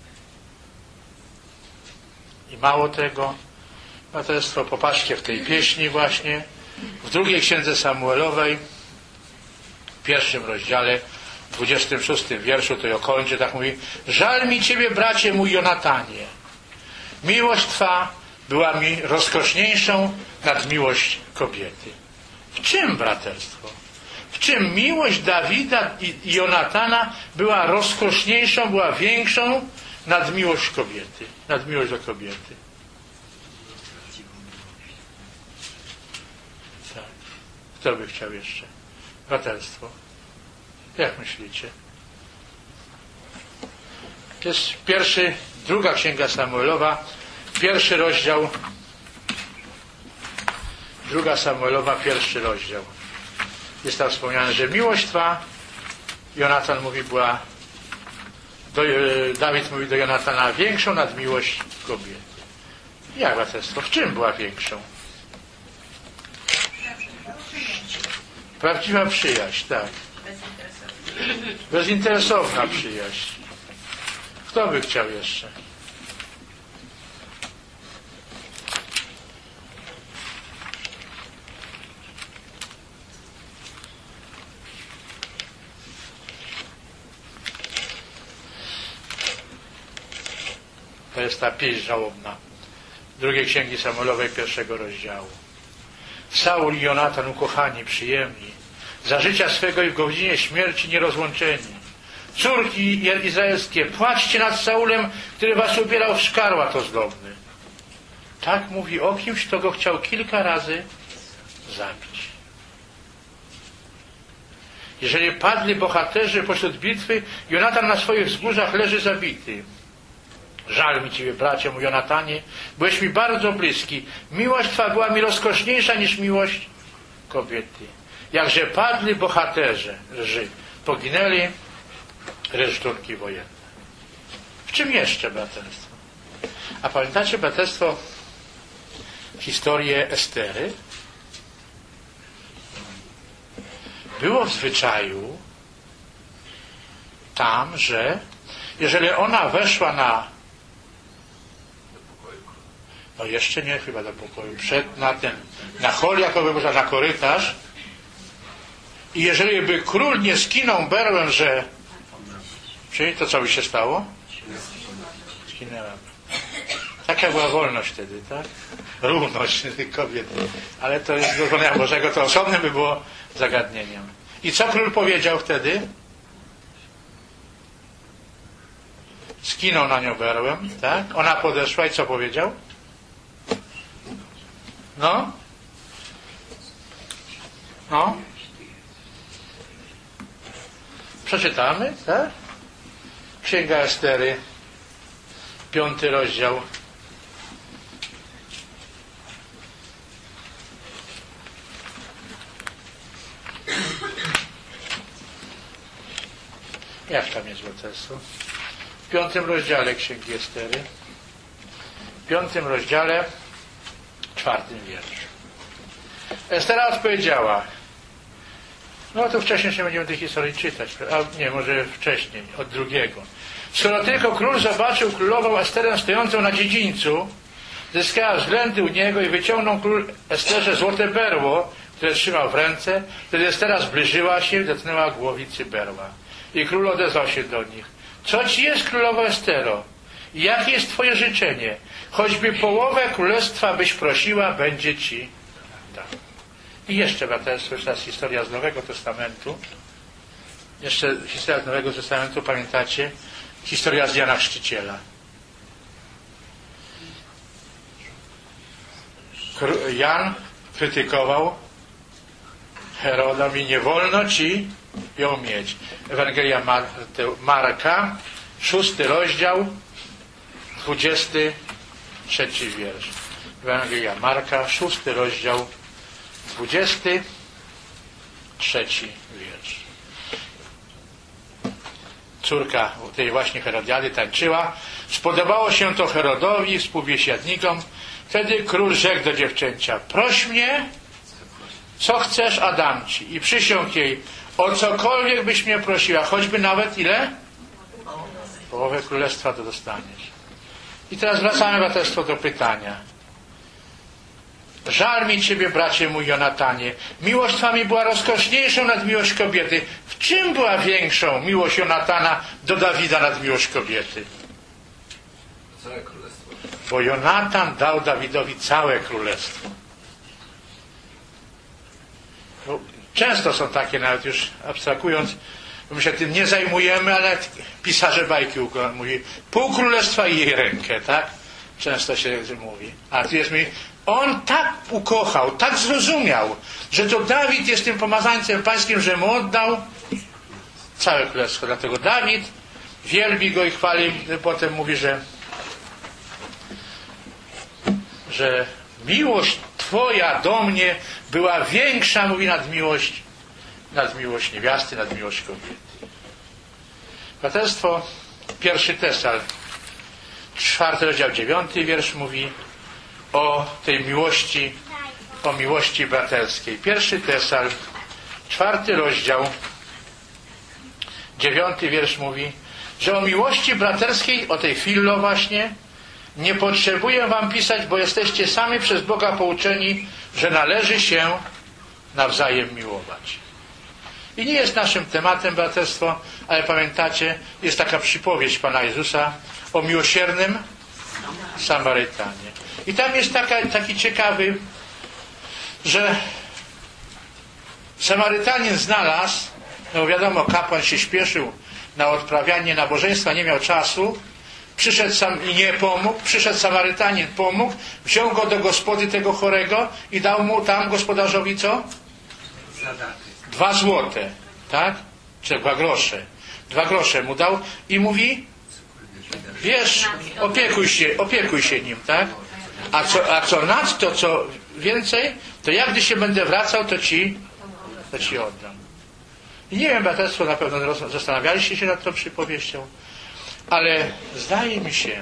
I mało tego, braterstwo, popatrzcie w tej pieśni właśnie, w 2 księdze Samuelowej, w 1 rozdziale, 26 wierszu, to ją kończy, tak mówi: żal mi ciebie, bracie mój Jonatanie. Miłość twa była mi rozkoszniejszą nad miłość kobiety. W czym, braterstwo? W czym miłość Dawida i Jonatana była rozkoszniejszą, była większą nad miłość kobiety, nad miłość do kobiety? Tak. Kto by chciał jeszcze? Braterstwo. Jak myślicie? Jest 2 księga Samuelowa, 1 rozdział, 2 Samuelowa, 1 rozdział. Jest tam wspomniane, że miłość twa, Jonatan mówi, była, Dawid mówi do Jonatana, większą nad miłość kobiety. Jak, braterstwo? W czym była większą? Prawdziwa przyjaźń, tak. Bezinteresowna przyjaźń. Kto by chciał jeszcze? To jest ta pieśń żałobna. Drugiej Księgi Samuelowej, 1 rozdziału. Saul i Jonatan, ukochani, przyjemni, za życia swego i w godzinie śmierci nierozłączeni. Córki izraelskie, płaczcie nad Saulem, który was ubierał w szkarłat ozdobny. Tak mówi o kimś, kto go chciał kilka razy zabić. Jeżeli padli bohaterzy pośród bitwy, Jonatan na swoich wzgórzach leży zabity. Żal mi Ciebie, bracie mój Jonatanie, byłeś mi bardzo bliski. Miłość Twa była mi rozkoszniejsza niż miłość kobiety. Jakże padli bohaterzy, poginęli resztunki wojenne. W czym jeszcze braterstwo? A pamiętacie braterstwo historię Estery? Było w zwyczaju tam, że jeżeli ona weszła no jeszcze nie chyba do pokoju, na hol, jakoby można na korytarz, i jeżeli by król nie skinął berłem, że czyli to co by się stało? Skinęła. Taka była wolność wtedy, tak? Równość kobiety. Ale to jest do Konia Bożego, to osobnym by było zagadnieniem. I co król powiedział wtedy? Skinął na nią berłem, tak? Ona podeszła i co powiedział? No? Przeczytamy, tak? Księga Estery, 5 rozdział. Jak tam jest braterstwo? W 5 rozdziale Księgi Estery, w 5 rozdziale, 4 wiersz. Estera odpowiedziała, no to wcześniej się będziemy tej historii czytać, a nie, może wcześniej, od 2. Skoro tylko król zobaczył królową Esterę stojącą na dziedzińcu, zyskała względy u niego i wyciągnął król Esterze złote berło, które trzymał w ręce. Wtedy Estera zbliżyła się i dotknęła głowicy berła. I król odezwał się do nich. Co ci jest, królowo Estero? I jakie jest twoje życzenie? Choćby połowę królestwa byś prosiła, będzie ci dał. I jeszcze braterstwo, jeszcze raz historia z Nowego Testamentu. Jeszcze historia z Nowego Testamentu, pamiętacie? Historia z Jana Chrzciciela. Jan krytykował Heroda, mówi, nie wolno ci ją mieć. Ewangelia Marka, 6 rozdział, 23 wiersz. Ewangelia Marka, 6 rozdział, 23 wiersz. Córka tej właśnie Herodiady tańczyła. Spodobało się to Herodowi i współbiesiadnikom. Wtedy król rzekł do dziewczęcia, proś mnie, co chcesz, a dam ci. I przysiągł jej, o cokolwiek byś mnie prosiła, choćby nawet ile? Połowę królestwa to dostaniesz. I teraz wracamy braterstwo do pytania. Żal mi Ciebie, bracie mój Jonatanie. Miłość Twa mi była rozkoszniejszą nad miłość kobiety. W czym była większą miłość Jonatana do Dawida nad miłość kobiety? Całe królestwo. Bo Jonatan dał Dawidowi całe królestwo. No, często są takie, nawet już abstrahując, bo my się tym nie zajmujemy, ale pisarze bajki mówi pół królestwa i jej rękę, tak? Często się mówi. A tu jest mi, on tak ukochał, tak zrozumiał, że to Dawid jest tym pomazańcem pańskim, że mu oddał całe królestwo. Dlatego Dawid wielbi go i chwali, potem mówi, że miłość Twoja do mnie była większa, mówi, nad miłość niewiasty, nad miłość kobiety. Braterstwo, 1 Tesal, 4 rozdział, 9 wiersz mówi o tej miłości, o miłości braterskiej. 1 Tesal, 4 rozdział, 9 wiersz mówi, że o miłości braterskiej, o tej fillo właśnie, nie potrzebuję wam pisać, bo jesteście sami przez Boga pouczeni, że należy się nawzajem miłować. I nie jest naszym tematem braterstwo, ale pamiętacie, jest taka przypowieść Pana Jezusa o miłosiernym Samarytanie. I tam jest taki ciekawy, że Samarytanin znalazł, no wiadomo, kapłan się śpieszył na odprawianie nabożeństwa, nie miał czasu, przyszedł sam i nie pomógł, przyszedł Samarytanin, pomógł, wziął go do gospody tego chorego i dał mu tam gospodarzowi co? 2 złote, tak? Czy 2 grosze. 2 grosze mu dał i mówi, wiesz, opiekuj się nim, tak? A co nadto, co więcej, to ja gdy się będę wracał, to ci oddam. I nie wiem, braterstwo, na pewno zastanawialiście się nad tą przypowieścią, ale zdaje mi się,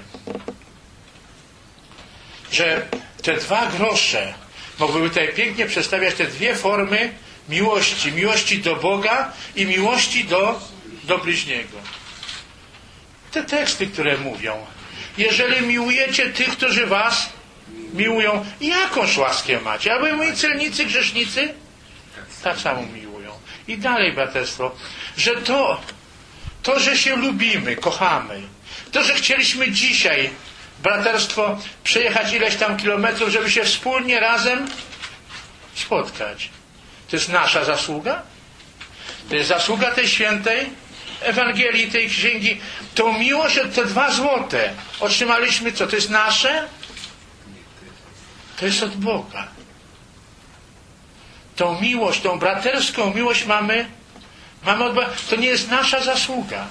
że te 2 grosze mogłyby tutaj pięknie przedstawiać te 2 formy miłości. Miłości do Boga i miłości do bliźniego. Te teksty, które mówią, jeżeli miłujecie tych, którzy was miłują, jakąż łaskę macie? Aby moi celnicy, grzesznicy tak samo miłują. I dalej, braterstwo, że to, że się lubimy, kochamy, to, że chcieliśmy dzisiaj, braterstwo, przejechać ileś tam kilometrów, żeby się wspólnie razem spotkać. To jest nasza zasługa? To jest zasługa tej świętej Ewangelii, tej księgi. Tą miłość, te 2 złote otrzymaliśmy co? To jest nasze? To jest od Boga. Tą miłość, tą braterską miłość mamy od Boga. To nie jest nasza zasługa.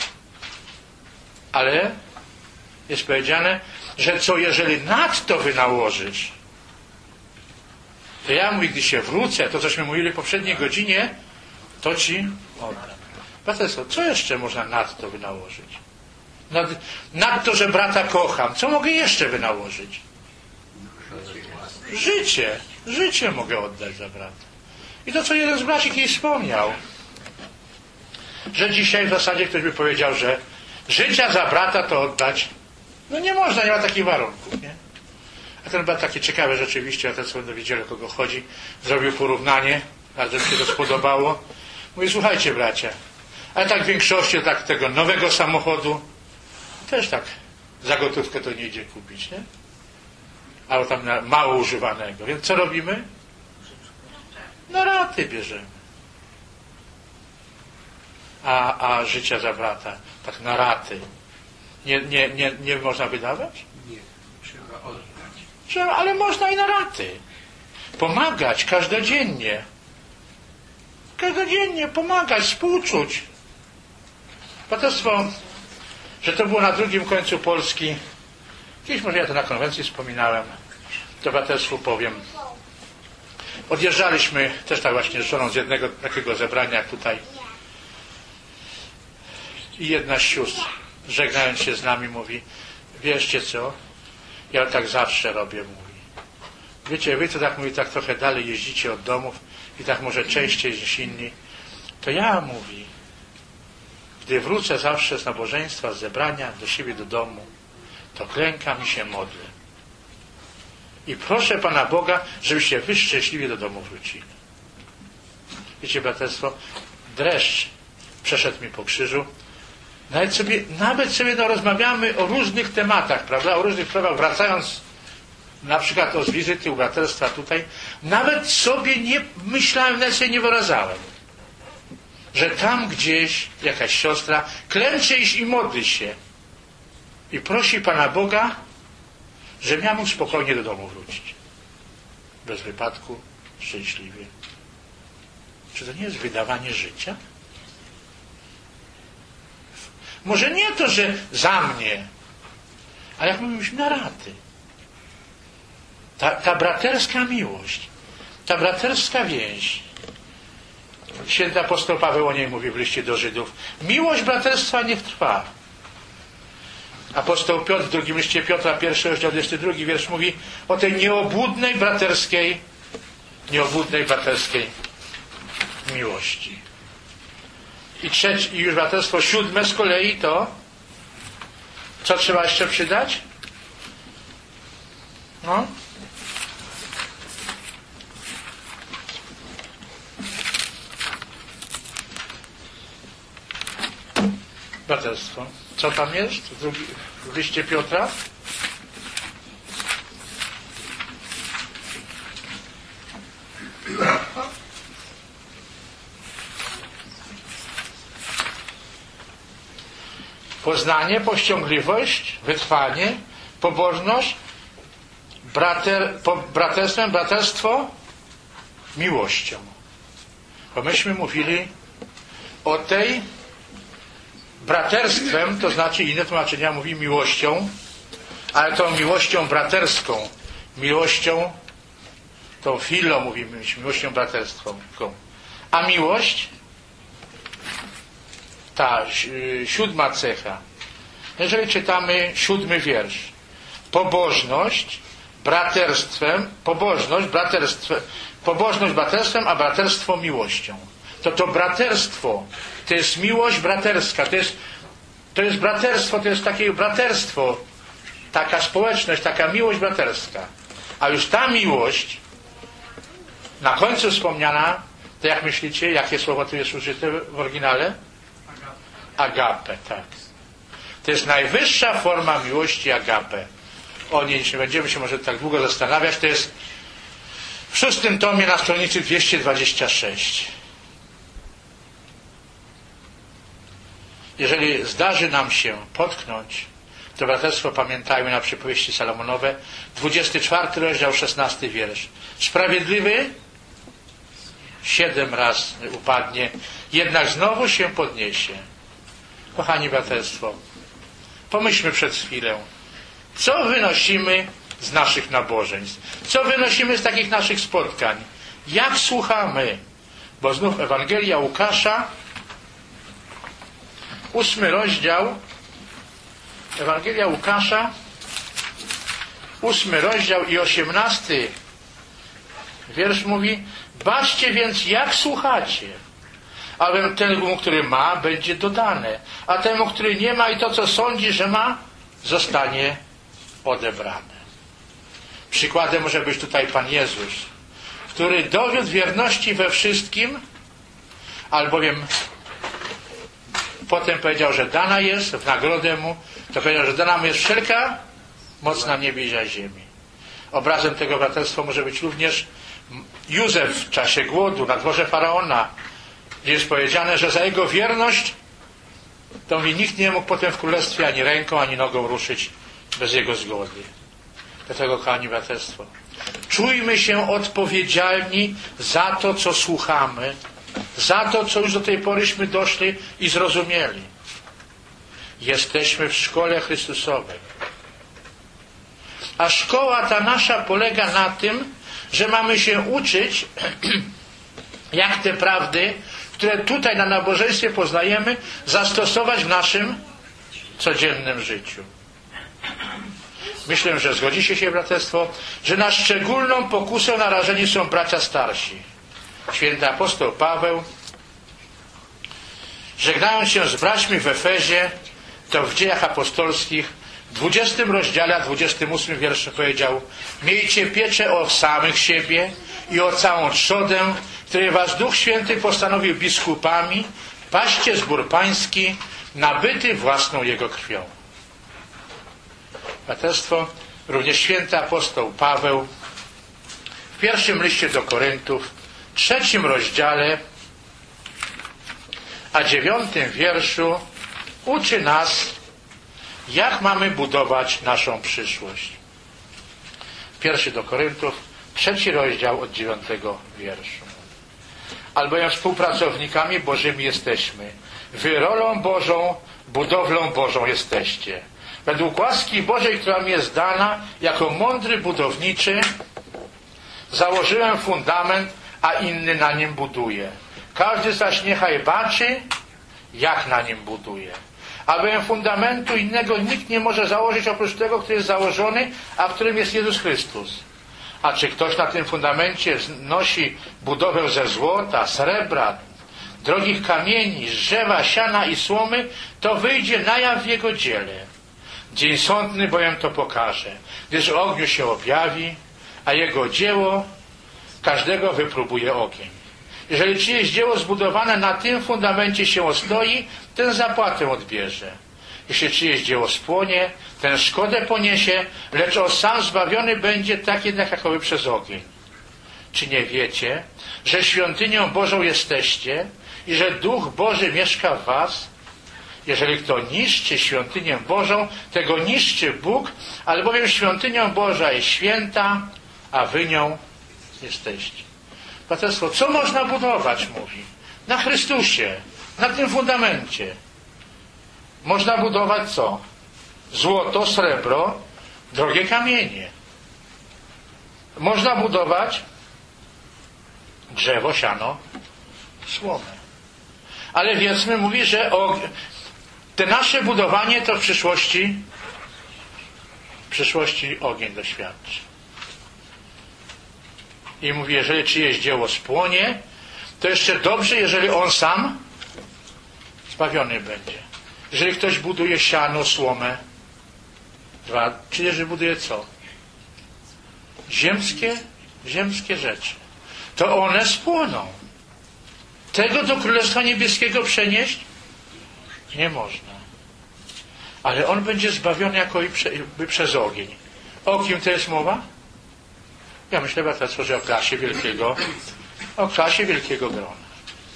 Ale jest powiedziane, że co jeżeli nadto wy nałożysz, to ja mówię, gdy się wrócę, to cośmy mówili w poprzedniej godzinie, to ci oddam. Braterstwo, co jeszcze można nadto wynałożyć? Nadto, że brata kocham. Co mogę jeszcze wynałożyć? Życie mogę oddać za brata. I to, co jeden z braci kiedyś wspomniał, że dzisiaj w zasadzie ktoś by powiedział, że życia za brata to oddać, no nie można, nie ma takich warunków, nie? A ten brat takie ciekawe rzeczywiście, a ten co będę wiedział, o kogo chodzi, zrobił porównanie, bardzo mi się to spodobało. Mówi, słuchajcie bracia, ale tak w większości tak tego nowego samochodu też tak za gotówkę to nie idzie kupić, nie? Albo tam mało używanego. Więc co robimy? Na raty bierzemy. A życia za brata tak na raty nie można wydawać? Nie, trzeba oddać. Trzeba, ale można i na raty. Pomagać każdodziennie. Każdodziennie pomagać, współczuć. Braterstwo, że to było na drugim końcu Polski. Kiedyś może ja to na konwencji wspominałem. To braterstwu powiem. Odjeżdżaliśmy też tak właśnie z żoną z jednego takiego zebrania jak tutaj. I jedna z sióstr, żegnając się z nami, mówi, wierzcie co, ja tak zawsze robię, mówi. Wiecie, wy to tak, mówi, tak trochę dalej jeździcie od domów i tak może częściej niż inni. To ja, mówi, gdy wrócę zawsze z nabożeństwa, z zebrania do siebie do domu, to klękam i się modlę. I proszę Pana Boga, żebyście wy szczęśliwie do domu wrócili. Wiecie, braterstwo, dreszcz przeszedł mi po krzyżu. Nawet sobie rozmawiamy o różnych tematach, prawda? O różnych sprawach, wracając na przykład z wizyty u braterstwa tutaj, nawet sobie nie myślałem, nawet sobie nie wyrażałem, że tam gdzieś jakaś siostra klęcze i modli się i prosi Pana Boga, żebym ja mógł spokojnie do domu wrócić. Bez wypadku, szczęśliwie. Czy to nie jest wydawanie życia? Może nie to, że za mnie, ale jak mówiliśmy, na raty. Ta braterska miłość, ta braterska więź. Święty apostoł Paweł o niej mówi w liście do Żydów. Miłość braterstwa niech trwa. Apostoł Piotr w drugim liście Piotra, 1 rozdział 22 wiersz mówi o tej nieobłudnej braterskiej miłości. I już braterstwo 7 z kolei to co trzeba jeszcze przydać? No? Braterstwo. Co tam jest w liście Piotra? Poznanie, powściągliwość, wytrwanie, pobożność, braterstwo miłością. Bo myśmy mówili o tej braterstwem, to znaczy inne tłumaczenia mówi miłością, ale tą miłością braterską, miłością, tą filą mówimy, miłością braterską. A miłość, ta 7. cecha. Jeżeli czytamy 7. wiersz, pobożność braterstwem, a braterstwo miłością. To braterstwo, to jest miłość braterska, to jest braterstwo, to jest takie braterstwo, taka społeczność, taka miłość braterska. A już ta miłość, na końcu wspomniana, to jak myślicie, jakie słowo tu jest użyte w oryginale? Agape, tak. To jest najwyższa forma miłości, agape. O niej nie będziemy się może tak długo zastanawiać. To jest w 6. tomie na stronicy 226. Jeżeli zdarzy nam się potknąć to braterstwo, pamiętajmy na przypowieści Salomonowe, 24 rozdział, 16 wiersz. Sprawiedliwy 7 razy upadnie, jednak znowu się podniesie. Kochani, braterstwo, pomyślmy przez chwilę, co wynosimy z naszych nabożeństw, co wynosimy z takich naszych spotkań, jak słuchamy, bo znów Ewangelia Łukasza, 8 rozdział, Ewangelia Łukasza, 8 rozdział i 18 wiersz mówi: baczcie więc, jak słuchacie, albowiem temu, który ma, będzie dodane, a temu, który nie ma, i to, co sądzi, że ma, zostanie odebrane. Przykładem może być tutaj Pan Jezus, który dowiódł wierności we wszystkim, albowiem potem powiedział, że dana jest, w nagrodę mu, to powiedział, że dana mu jest wszelka moc na niebie i na ziemi. Obrazem tego braterstwa może być również Józef w czasie głodu na dworze Faraona, gdzie jest powiedziane, że za jego wierność to nikt nie mógł potem w królestwie ani ręką, ani nogą ruszyć bez jego zgody. Dlatego, kochani, braterstwo, czujmy się odpowiedzialni za to, co słuchamy, za to, co już do tej poryśmy doszli i zrozumieli. Jesteśmy w szkole Chrystusowej. A szkoła ta nasza polega na tym, że mamy się uczyć, jak te prawdy, które tutaj na nabożeństwie poznajemy, zastosować w naszym codziennym życiu. Myślę, że zgodzicie się, braterstwo, że na szczególną pokusę narażeni są bracia starsi. Święty apostoł Paweł, żegnając się z braćmi w Efezie, to w Dziejach Apostolskich w 20 rozdziale, 28 wierszu powiedział: miejcie pieczę o samych siebie i o całą trzodę, której was Duch Święty postanowił biskupami, paście zbór pański, nabyty własną jego krwią. Braterstwo, również święty apostoł Paweł w pierwszym liście do Koryntów, 3 rozdziale, a 9 wierszu uczy nas, jak mamy budować naszą przyszłość. 1 do Koryntów, 3 rozdział od 9 wierszu. Albowiem współpracownikami Bożymi jesteśmy. Wy rolą Bożą, budowlą Bożą jesteście. Według łaski Bożej, która mi jest dana, jako mądry budowniczy, założyłem fundament, a inny na nim buduje. Każdy zaś niechaj baczy, jak na nim buduje. Albowiem fundamentu innego nikt nie może założyć oprócz tego, który jest założony, a którym jest Jezus Chrystus. A czy ktoś na tym fundamencie nosi budowę ze złota, srebra, drogich kamieni, z drzewa, siana i słomy, to wyjdzie na jaw w jego dziele. Dzień sądny bowiem to pokaże, gdyż w ogniu się objawi, a jego dzieło każdego wypróbuje ogień. Jeżeli czyjeś dzieło zbudowane na tym fundamencie się ostoi, ten zapłatę odbierze. Jeśli czyjeś dzieło spłonie, ten szkodę poniesie, lecz on sam zbawiony będzie tak jednak jakoby przez ogień. Czy nie wiecie, że świątynią Bożą jesteście i że Duch Boży mieszka w was? Jeżeli kto niszczy świątynię Bożą, tego niszczy Bóg, albowiem świątynią Boża jest święta, a wy nią jesteście. Braterstwo, co można budować, mówi? Na Chrystusie, na tym fundamencie. Można budować co? Złoto, srebro, drogie kamienie. Można budować drzewo, siano, słomę. Ale wiedzmy, mówi, że te nasze budowanie to w przyszłości ogień doświadczy. I mówi, jeżeli czyjeś dzieło spłonie, to jeszcze dobrze, jeżeli on sam zbawiony będzie. Jeżeli ktoś buduje siano, słomę, czy jeżeli buduje co? Ziemskie rzeczy. To one spłoną. Tego do Królestwa Niebieskiego przenieść nie można. Ale on będzie zbawiony jako przez ogień. O kim to jest mowa? Ja myślę, braterstwo, że o klasie wielkiego grona.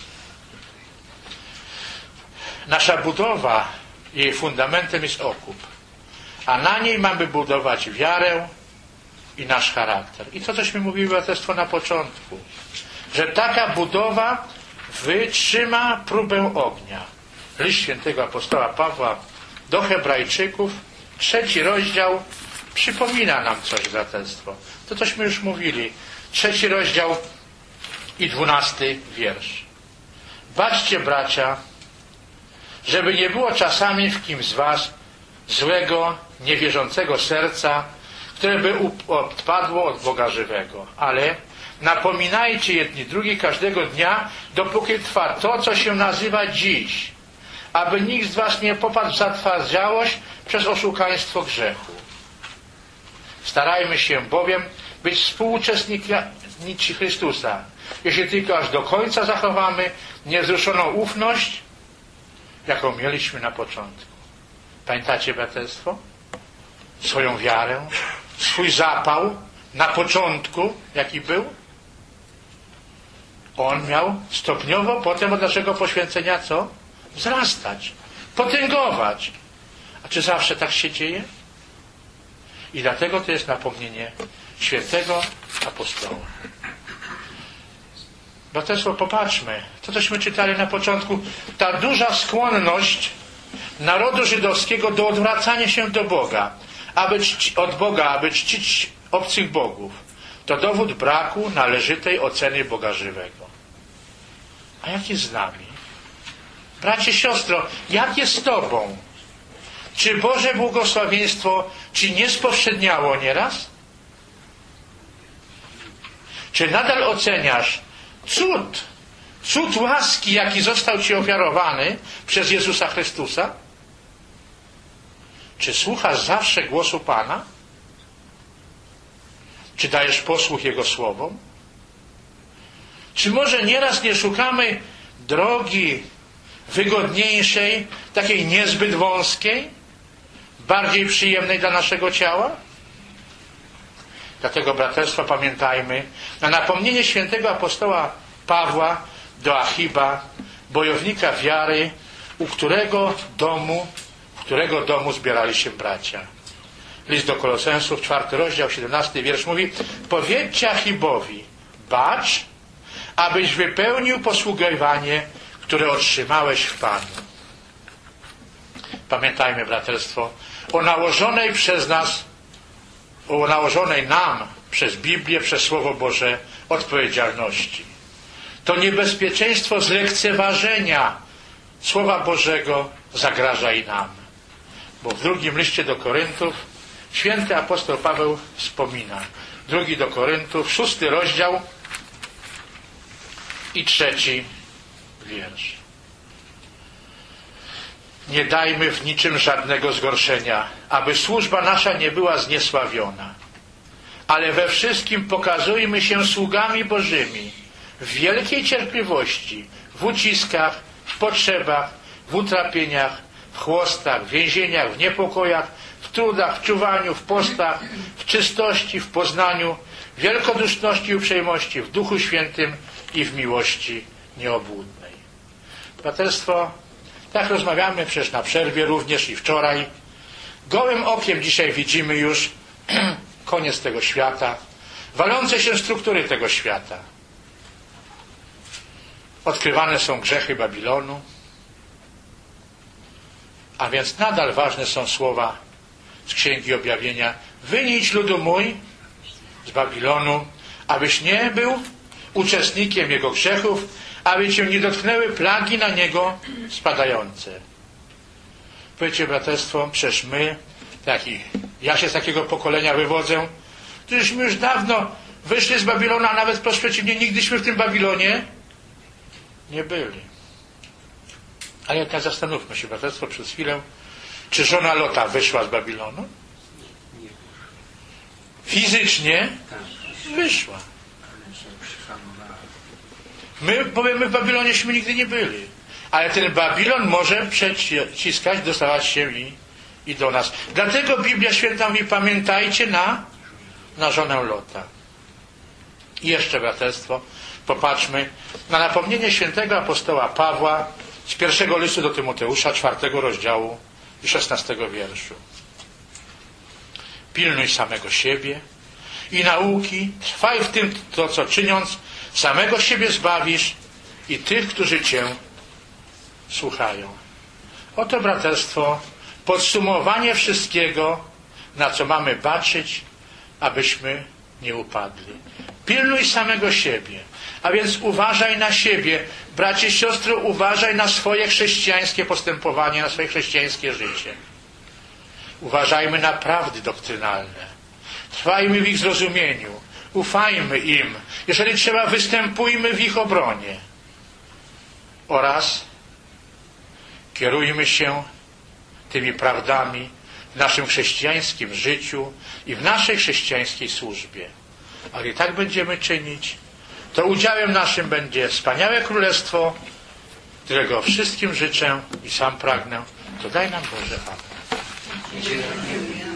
Nasza budowa, jej fundamentem jest okup. A na niej mamy budować wiarę i nasz charakter. I to tośmy mówili, braterstwo, na początku. Że taka budowa wytrzyma próbę ognia. List świętego apostoła Pawła do Hebrajczyków, 3 rozdział, przypomina nam coś, braterstwo. To tośmy już mówili. 3 rozdział i 12 wiersz. Baczcie, bracia, żeby nie było czasami w kim z was złego, niewierzącego serca, które by odpadło od Boga żywego. Ale napominajcie jedni drugich każdego dnia, dopóki trwa to, co się nazywa dziś, aby nikt z was nie popadł w zatwardziałość przez oszukaństwo grzechu. Starajmy się bowiem być współuczestnikami Chrystusa, jeśli tylko aż do końca zachowamy niewzruszoną ufność, jaką mieliśmy na początku. Pamiętacie, braterstwo? Swoją wiarę, swój zapał na początku, jaki był? On miał stopniowo potem od naszego poświęcenia co? Wzrastać, potęgować. A czy zawsze tak się dzieje? I dlatego to jest napomnienie świętego apostoła. Braterstwo, popatrzmy, to tośmy czytali na początku, ta duża skłonność narodu żydowskiego do odwracania się do Boga, aby czcić obcych bogów, to dowód braku należytej oceny Boga żywego. A jak jest z nami? Bracie, siostro, jak jest z tobą? Czy Boże błogosławieństwo ci nie spowszedniało nieraz? Czy nadal oceniasz cud łaski, jaki został ci ofiarowany przez Jezusa Chrystusa? Czy słuchasz zawsze głosu Pana? Czy dajesz posłuch Jego słowom? Czy może nieraz nie szukamy drogi wygodniejszej, takiej niezbyt wąskiej, bardziej przyjemnej dla naszego ciała? Dlatego, braterstwo, pamiętajmy na napomnienie świętego apostoła Pawła do Achiba, bojownika wiary, u którego domu zbierali się bracia. List do Kolosensów, 4 rozdział, 17 wiersz mówi: powiedzcie Achibowi, bacz, abyś wypełnił posługiwanie, które otrzymałeś w Panu. Pamiętajmy, braterstwo, o nałożonej nam przez Biblię, przez Słowo Boże odpowiedzialności. To niebezpieczeństwo zlekceważenia Słowa Bożego zagraża i nam. Bo w drugim liście do Koryntów święty apostoł Paweł wspomina. 2 do Koryntów, 6 rozdział i 3 wiersz. Nie dajmy w niczym żadnego zgorszenia, aby służba nasza nie była zniesławiona. Ale we wszystkim pokazujmy się sługami Bożymi, w wielkiej cierpliwości, w uciskach, w potrzebach, w utrapieniach, w chłostach, w więzieniach, w niepokojach, w trudach, w czuwaniu, w postach, w czystości, w poznaniu, w wielkoduszności i uprzejmości, w Duchu Świętym i w miłości nieobłudnej. Braterstwo, Tak rozmawiamy przecież na przerwie również i wczoraj. Gołym okiem dzisiaj widzimy już koniec tego świata, walące się struktury tego świata. Odkrywane są grzechy Babilonu, a więc nadal ważne są słowa z Księgi Objawienia. Wynić ludu mój z Babilonu, abyś nie był uczestnikiem jego grzechów, aby cię nie dotknęły plagi na niego spadające. Powiecie, braterstwo, przecież my, ja się z takiego pokolenia wywodzę, którzyśmy już dawno wyszli z Babilonu, a nawet wprost przeciwnie, nigdyśmy w tym Babilonie nie byli. Ale jednak zastanówmy się, braterstwo, przez chwilę, czy żona Lota wyszła z Babilonu? Nie. Fizycznie wyszła. Ale się przyhamowała. My w Babilonieśmy nigdy nie byli. Ale ten Babilon może przeciskać, dostawać się i do nas. Dlatego Biblia Święta mówi, pamiętajcie na żonę Lota. I jeszcze, braterstwo, popatrzmy na napomnienie świętego apostoła Pawła z pierwszego listu do Tymoteusza, 4 rozdziału i 16 wierszu. Pilnuj samego siebie i nauki, trwaj w tym, to co czyniąc, samego siebie zbawisz i tych, którzy cię słuchają. Oto, braterstwo, podsumowanie wszystkiego, na co mamy baczyć, abyśmy nie upadli. Pilnuj samego siebie, a więc uważaj na siebie. Bracie, siostry, uważaj na swoje chrześcijańskie postępowanie, na swoje chrześcijańskie życie. Uważajmy na prawdy doktrynalne. Trwajmy w ich zrozumieniu. Ufajmy im. Jeżeli trzeba, występujmy w ich obronie. Oraz kierujmy się tymi prawdami w naszym chrześcijańskim życiu i w naszej chrześcijańskiej służbie. A gdy tak będziemy czynić, to udziałem naszym będzie wspaniałe królestwo, którego wszystkim życzę i sam pragnę. To daj nam Boże. Amen.